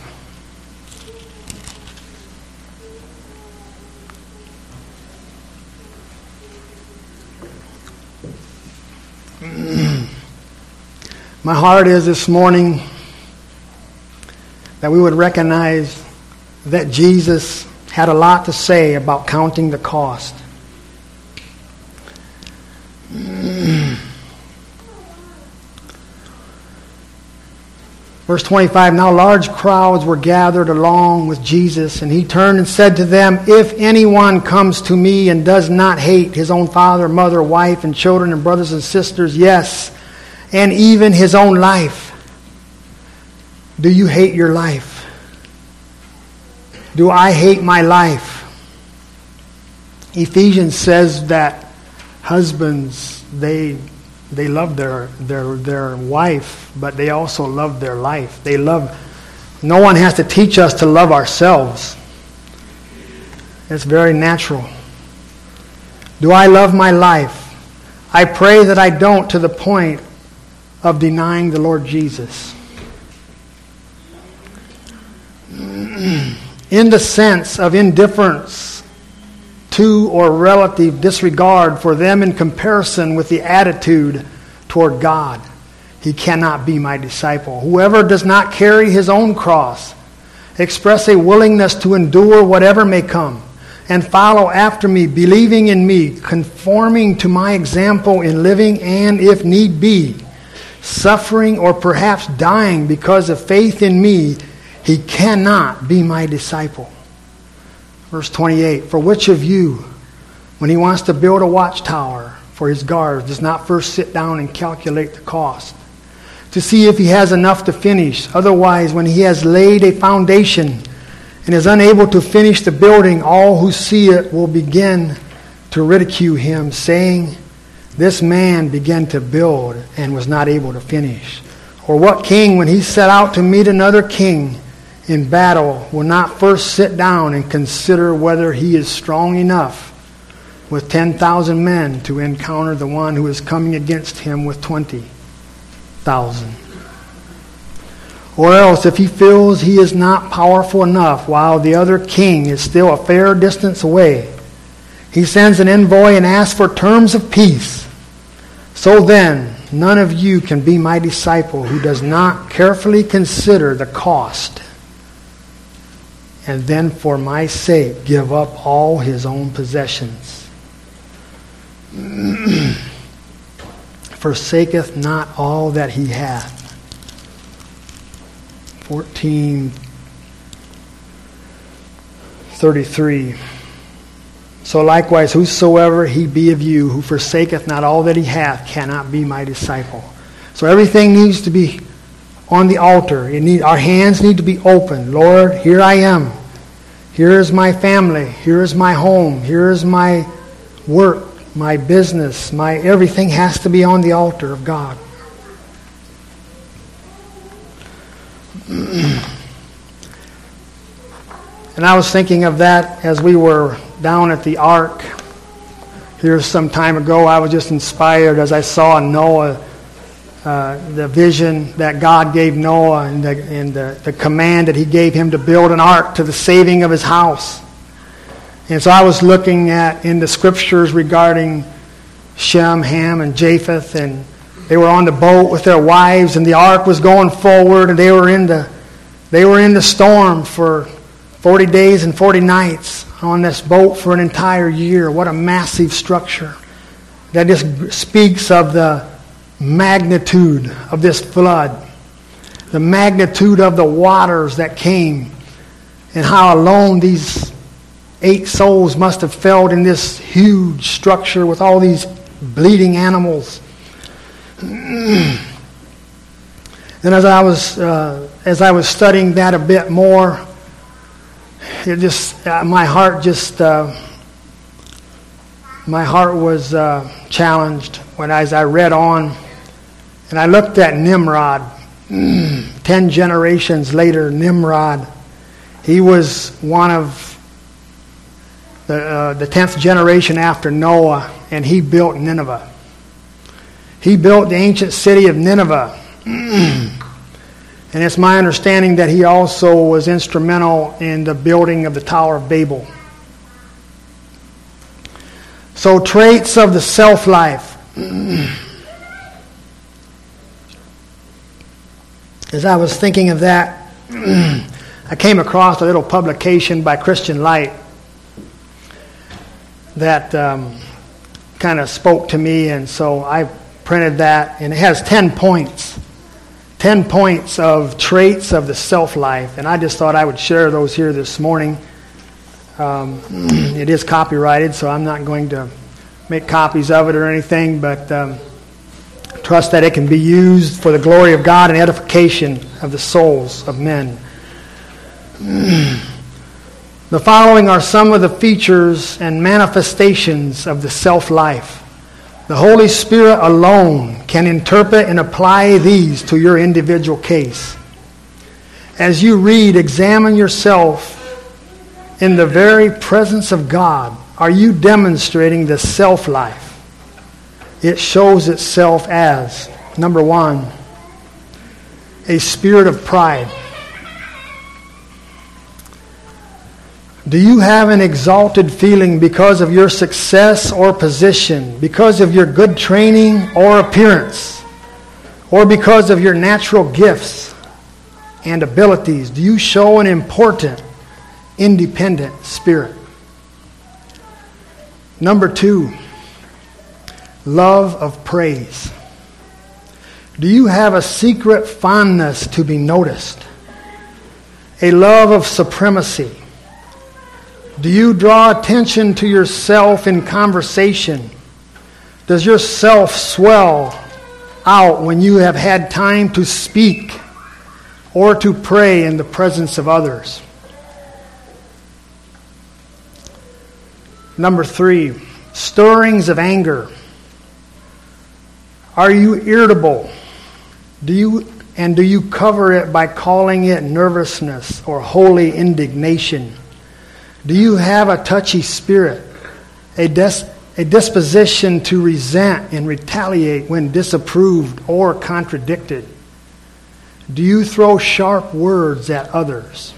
My heart is this morning that we would recognize that Jesus had a lot to say about counting the cost. Verse twenty-five, now large crowds were gathered along with Jesus, and he turned and said to them, if anyone comes to me and does not hate his own father, mother, wife, and children, and brothers and sisters, yes, and even his own life, do you hate your life? Do I hate my life? Ephesians says that husbands, they They love their, their their wife, but they also love their life. They love. No one has to teach us to love ourselves. It's very natural. Do I love my life? I pray that I don't, to the point of denying the Lord Jesus. In the sense of indifference to or relative disregard for them in comparison with the attitude toward God. He cannot be my disciple. Whoever does not carry his own cross, express a willingness to endure whatever may come, and follow after me, believing in me, conforming to my example in living, and if need be, suffering or perhaps dying because of faith in me, he cannot be my disciple. Verse twenty-eight, for which of you, when he wants to build a watchtower for his guards, does not first sit down and calculate the cost, to see if he has enough to finish? Otherwise, when he has laid a foundation and is unable to finish the building, all who see it will begin to ridicule him, saying, this man began to build and was not able to finish. Or what king, when he set out to meet another king in battle, will not first sit down and consider whether he is strong enough with ten thousand men to encounter the one who is coming against him with twenty thousand? Or else, if he feels he is not powerful enough while the other king is still a fair distance away, he sends an envoy and asks for terms of peace. So then, none of you can be my disciple who does not carefully consider the cost, and then for my sake give up all his own possessions. Forsaketh not all that he hath. fourteen thirty-three. So likewise, whosoever he be of you who forsaketh not all that he hath cannot be my disciple. So everything needs to be on the altar. It need, our hands need to be open. Lord, here I am. Here is my family. Here is my home. Here is my work, my business, my everything has to be on the altar of God. And I was thinking of that as we were down at the ark here some time ago. I was just inspired as I saw Noah, uh, the vision that God gave Noah and, the, and the, the command that he gave him to build an ark to the saving of his house. And so I was looking at in the scriptures regarding Shem, Ham, and Japheth, and they were on the boat with their wives, and the ark was going forward, and they were in the they were in the storm for forty days and forty nights on this boat for an entire year. What a massive structure. That just speaks of the magnitude of this flood, the magnitude of the waters that came, and how alone these eight souls must have felt in this huge structure with all these bleeding animals. And as I was uh, as I was studying that a bit more, it just uh, my heart just uh, my heart was uh, challenged when as I read on, and I looked at Nimrod. Ten generations later, Nimrod, he was one of the uh, the tenth generation after Noah, and he built Nineveh. He built the ancient city of Nineveh. And it's my understanding that he also was instrumental in the building of the Tower of Babel. So traits of the self-life. As I was thinking of that, I came across a little publication by Christian Light that um, kind of spoke to me, and so I printed that, and it has ten points. ten points of traits of the self-life, and I just thought I would share those here this morning. Um, it is copyrighted, so I'm not going to make copies of it or anything, but um, trust that it can be used for the glory of God and edification of the souls of men. The following are some of the features and manifestations of the self-life. The Holy Spirit alone can interpret and apply these to your individual case. As you read, examine yourself in the very presence of God. Are you demonstrating the self-life? It shows itself as, number one, a spirit of pride. Do you have an exalted feeling because of your success or position, because of your good training or appearance, or because of your natural gifts and abilities? Do you show an important, independent spirit? Number two, love of praise. Do you have a secret fondness to be noticed? A love of supremacy? Do you draw attention to yourself in conversation? Does your self swell out when you have had time to speak or to pray in the presence of others? Number three, stirrings of anger. Are you irritable? Do you and do you cover it by calling it nervousness or holy indignation? Do you have a touchy spirit, a, dis- a disposition to resent and retaliate when disapproved or contradicted? Do you throw sharp words at others?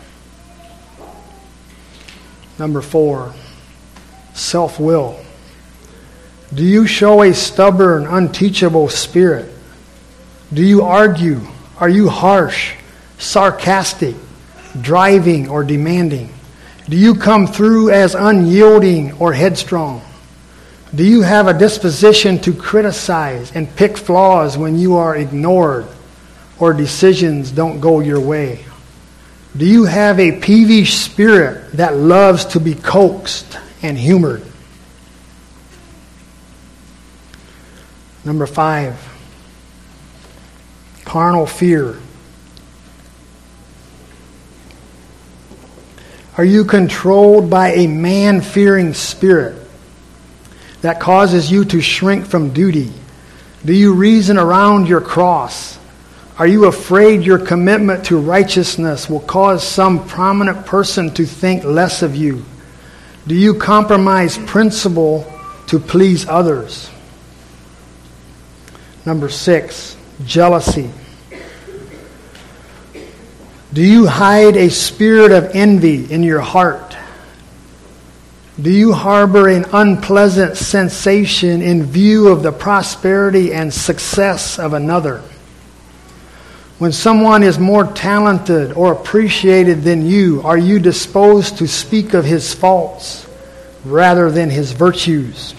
Number four, self-will. Do you show a stubborn, unteachable spirit? Do you argue? Are you harsh, sarcastic, driving, or demanding? Do you come through as unyielding or headstrong? Do you have a disposition to criticize and pick flaws when you are ignored or decisions don't go your way? Do you have a peevish spirit that loves to be coaxed and humored? Number five, carnal fear. Are you controlled by a man-fearing spirit that causes you to shrink from duty? Do you reason around your cross? Are you afraid your commitment to righteousness will cause some prominent person to think less of you? Do you compromise principle to please others? Number six, jealousy. Do you hide a spirit of envy in your heart? Do you harbor an unpleasant sensation in view of the prosperity and success of another? When someone is more talented or appreciated than you, are you disposed to speak of his faults rather than his virtues?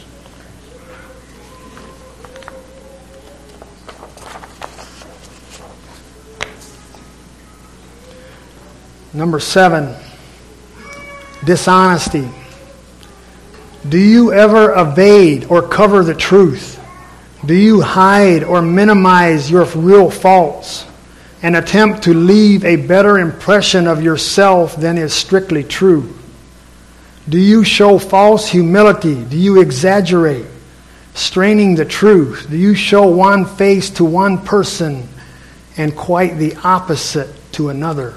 Number seven, dishonesty. Do you ever evade or cover the truth? Do you hide or minimize your real faults and attempt to leave a better impression of yourself than is strictly true? Do you show false humility? Do you exaggerate, straining the truth? Do you show one face to one person and quite the opposite to another?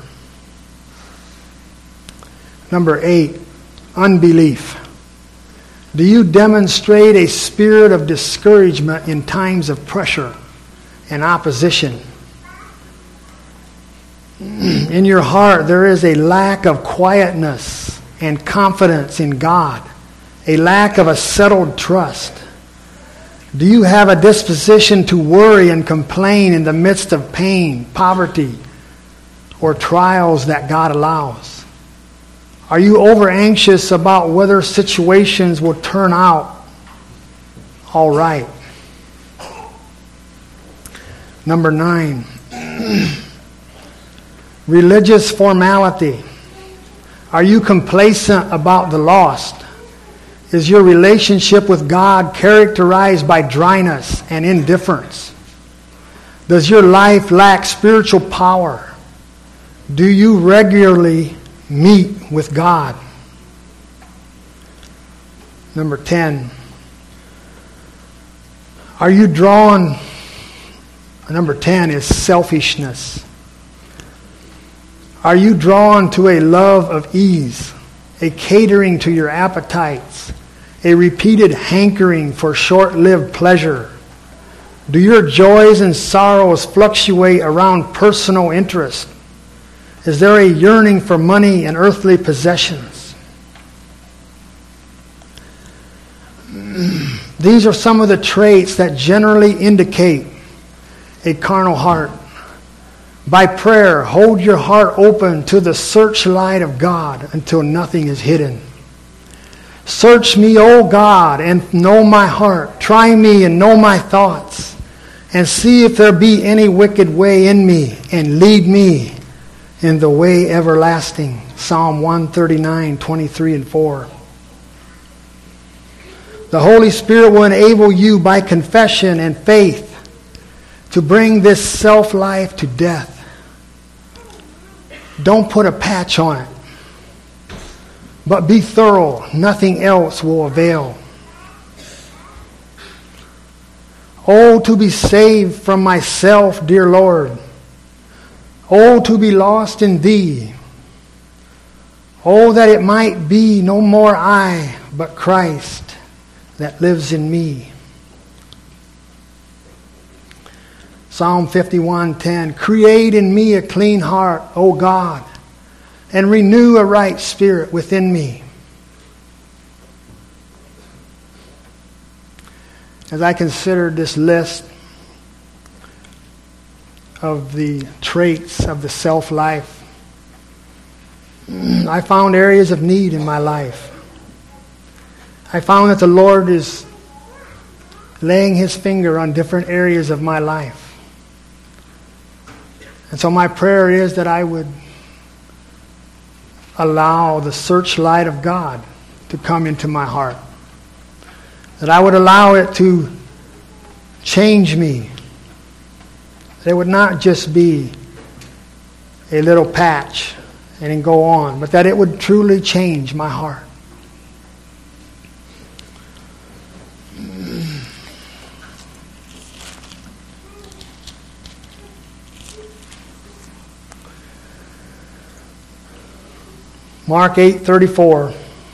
Number eight, unbelief. Do you demonstrate a spirit of discouragement in times of pressure and opposition? In your heart, there is a lack of quietness and confidence in God, a lack of a settled trust. Do you have a disposition to worry and complain in the midst of pain, poverty, or trials that God allows? Are you over anxious about whether situations will turn out all right? Number nine, religious formality. Are you complacent about the lost? Is your relationship with God characterized by dryness and indifference? Does your life lack spiritual power? Do you regularly meet with God? Number ten, are you drawn, number ten is selfishness. Are you drawn to a love of ease, a catering to your appetites, a repeated hankering for short-lived pleasure? Do your joys and sorrows fluctuate around personal interest? Is there a yearning for money and earthly possessions? These are some of the traits that generally indicate a carnal heart. By prayer, hold your heart open to the searchlight of God until nothing is hidden. Search me, O God, and know my heart. Try me and know my thoughts, and see if there be any wicked way in me, and lead me in the way everlasting. Psalm one thirty-nine, twenty-three and four. The Holy Spirit will enable you by confession and faith to bring this self-life to death. Don't put a patch on it, but be thorough. Nothing else will avail. Oh, to be saved from myself, dear Lord. Oh, to be lost in Thee. Oh, that it might be no more I, but Christ that lives in me. Psalm fifty-one ten. Create in me a clean heart, O God, and renew a right spirit within me. As I considered this list of the traits of the self-life, I found areas of need in my life. I found that the Lord is laying His finger on different areas of my life. And so my prayer is that I would allow the searchlight of God to come into my heart. That I would allow it to change me. That it would not just be a little patch, and then go on, but that it would truly change my heart. Mark eight thirty-four.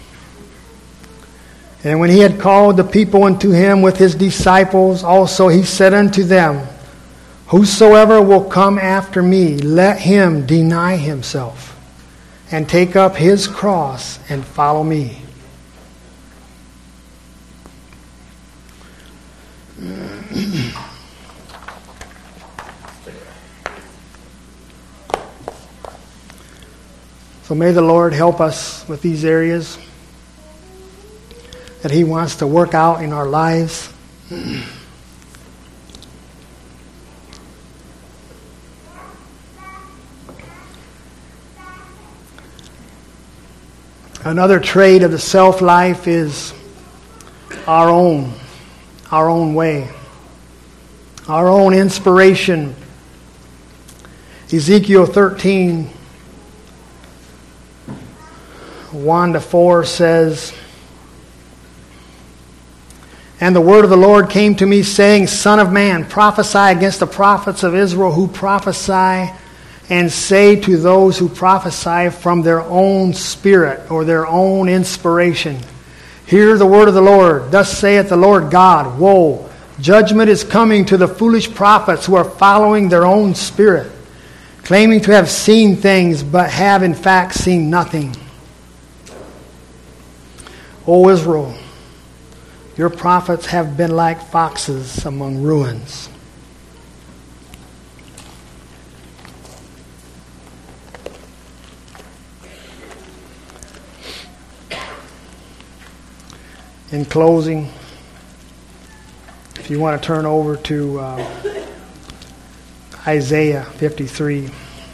And when he had called the people unto him with his disciples, also he said unto them, Whosoever will come after me, let him deny himself, and take up his cross and follow me. So may the Lord help us with these areas that He wants to work out in our lives. Another trait of the self-life is our own, our own way, our own inspiration. Ezekiel thirteen, one to four says, And the word of the Lord came to me, saying, Son of man, prophesy against the prophets of Israel who prophesy, and say to those who prophesy from their own spirit or their own inspiration, Hear the word of the Lord. Thus saith the Lord God, Woe! Judgment is coming to the foolish prophets who are following their own spirit, claiming to have seen things, but have in fact seen nothing. O Israel, your prophets have been like foxes among ruins. In closing, if you want to turn over to uh, Isaiah fifty-three.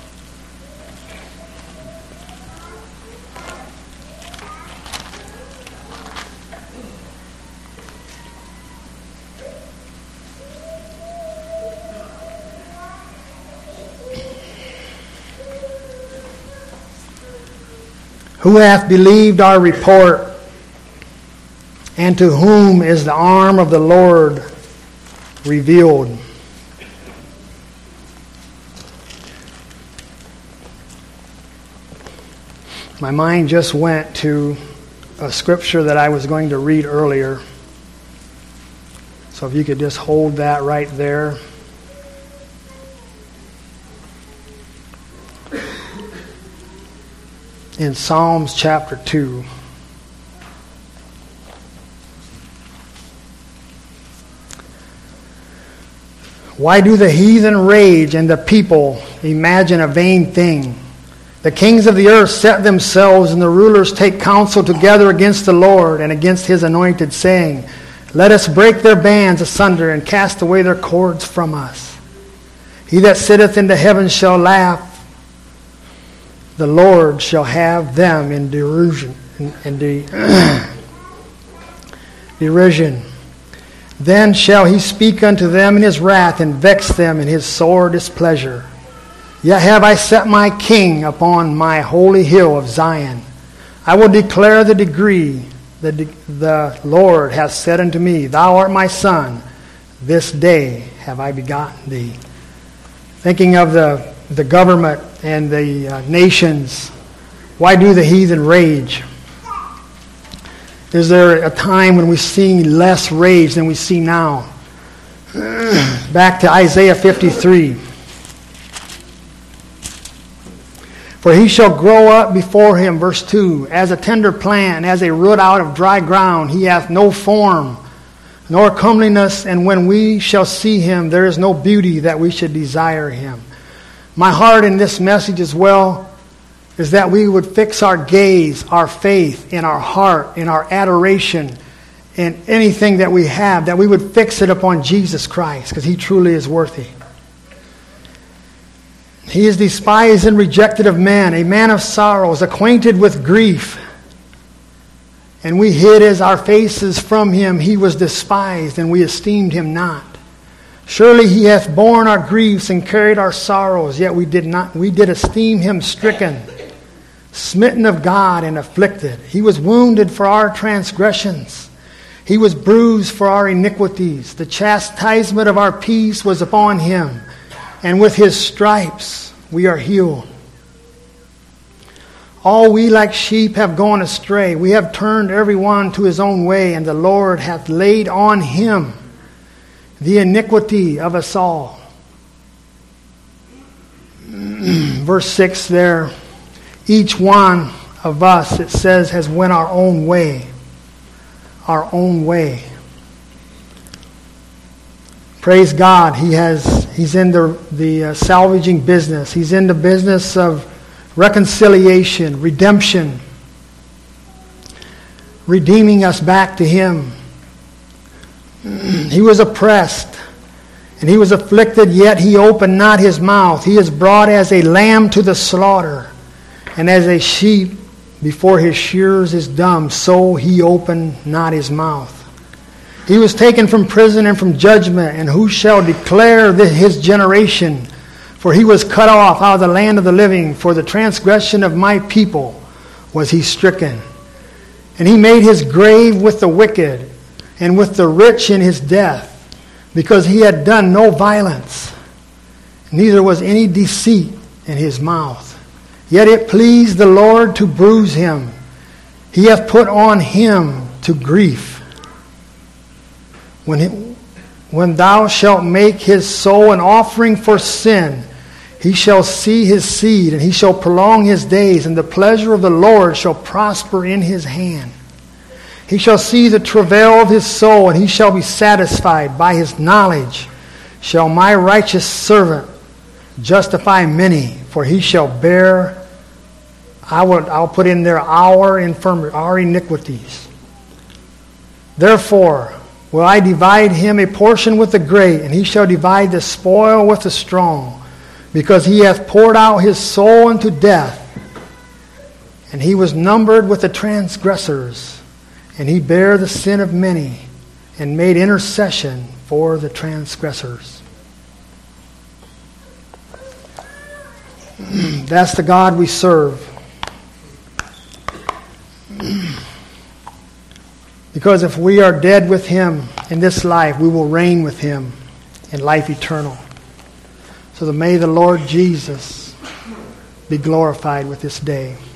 Who hath believed our report? And to whom is the arm of the Lord revealed? My mind just went to a scripture that I was going to read earlier. So if you could just hold that right there. In Psalms chapter two. Why do the heathen rage and the people imagine a vain thing? The kings of the earth set themselves, and the rulers take counsel together against the Lord and against His anointed, saying, Let us break their bands asunder and cast away their cords from us. He that sitteth in the heavens shall laugh. The Lord shall have them in derision. In, in de, derision. Then shall He speak unto them in His wrath, and vex them in His sore displeasure. Yet have I set my King upon my holy hill of Zion. I will declare the decree. The, the Lord hath said unto me, Thou art my son. This day have I begotten thee. Thinking of the, the government and the uh, nations, why do the heathen rage? Is there a time when we see less rage than we see now? Back to Isaiah fifty-three. For he shall grow up before him, verse two, as a tender plant, as a root out of dry ground. He hath no form, nor comeliness, and when we shall see him, there is no beauty that we should desire him. My heart in this message as well is that we would fix our gaze, our faith in our heart, in our adoration, in anything that we have, that we would fix it upon Jesus Christ, because He truly is worthy. He is despised and rejected of men, a man of sorrows, acquainted with grief. And we hid as our faces from Him. He was despised, and we esteemed Him not. Surely He hath borne our griefs and carried our sorrows, yet we did not we did esteem Him stricken, smitten of God and afflicted. He was wounded for our transgressions. He was bruised for our iniquities. The chastisement of our peace was upon him, and with his stripes we are healed. All we like sheep have gone astray. We have turned every one to his own way, and the Lord hath laid on him the iniquity of us all. Verse six there. Each one of us, it says, has went our own way. Our own way. Praise God. He has. He's in the, the uh, salvaging business. He's in the business of reconciliation, redemption, redeeming us back to him. He was oppressed, and he was afflicted, yet he opened not his mouth. He is brought as a lamb to the slaughter, and as a sheep before his shearers is dumb, so he opened not his mouth. He was taken from prison and from judgment, and who shall declare this, his generation? For he was cut off out of the land of the living. For the transgression of my people was he stricken. And he made his grave with the wicked, and with the rich in his death, because he had done no violence, neither was any deceit in his mouth. Yet it pleased the Lord to bruise him. He hath put on him to grief. When, he, when thou shalt make his soul an offering for sin, he shall see his seed, and he shall prolong his days, and the pleasure of the Lord shall prosper in his hand. He shall see the travail of his soul, and he shall be satisfied. By his knowledge shall my righteous servant justify many, for he shall bear, I will, I'll put in there, our infirmity, our iniquities. Therefore will I divide him a portion with the great, and he shall divide the spoil with the strong, because he hath poured out his soul unto death, and he was numbered with the transgressors, and he bare the sin of many, and made intercession for the transgressors. That's the God we serve. Because if we are dead with him in this life, we will reign with him in life eternal. So that may the Lord Jesus be glorified with this day.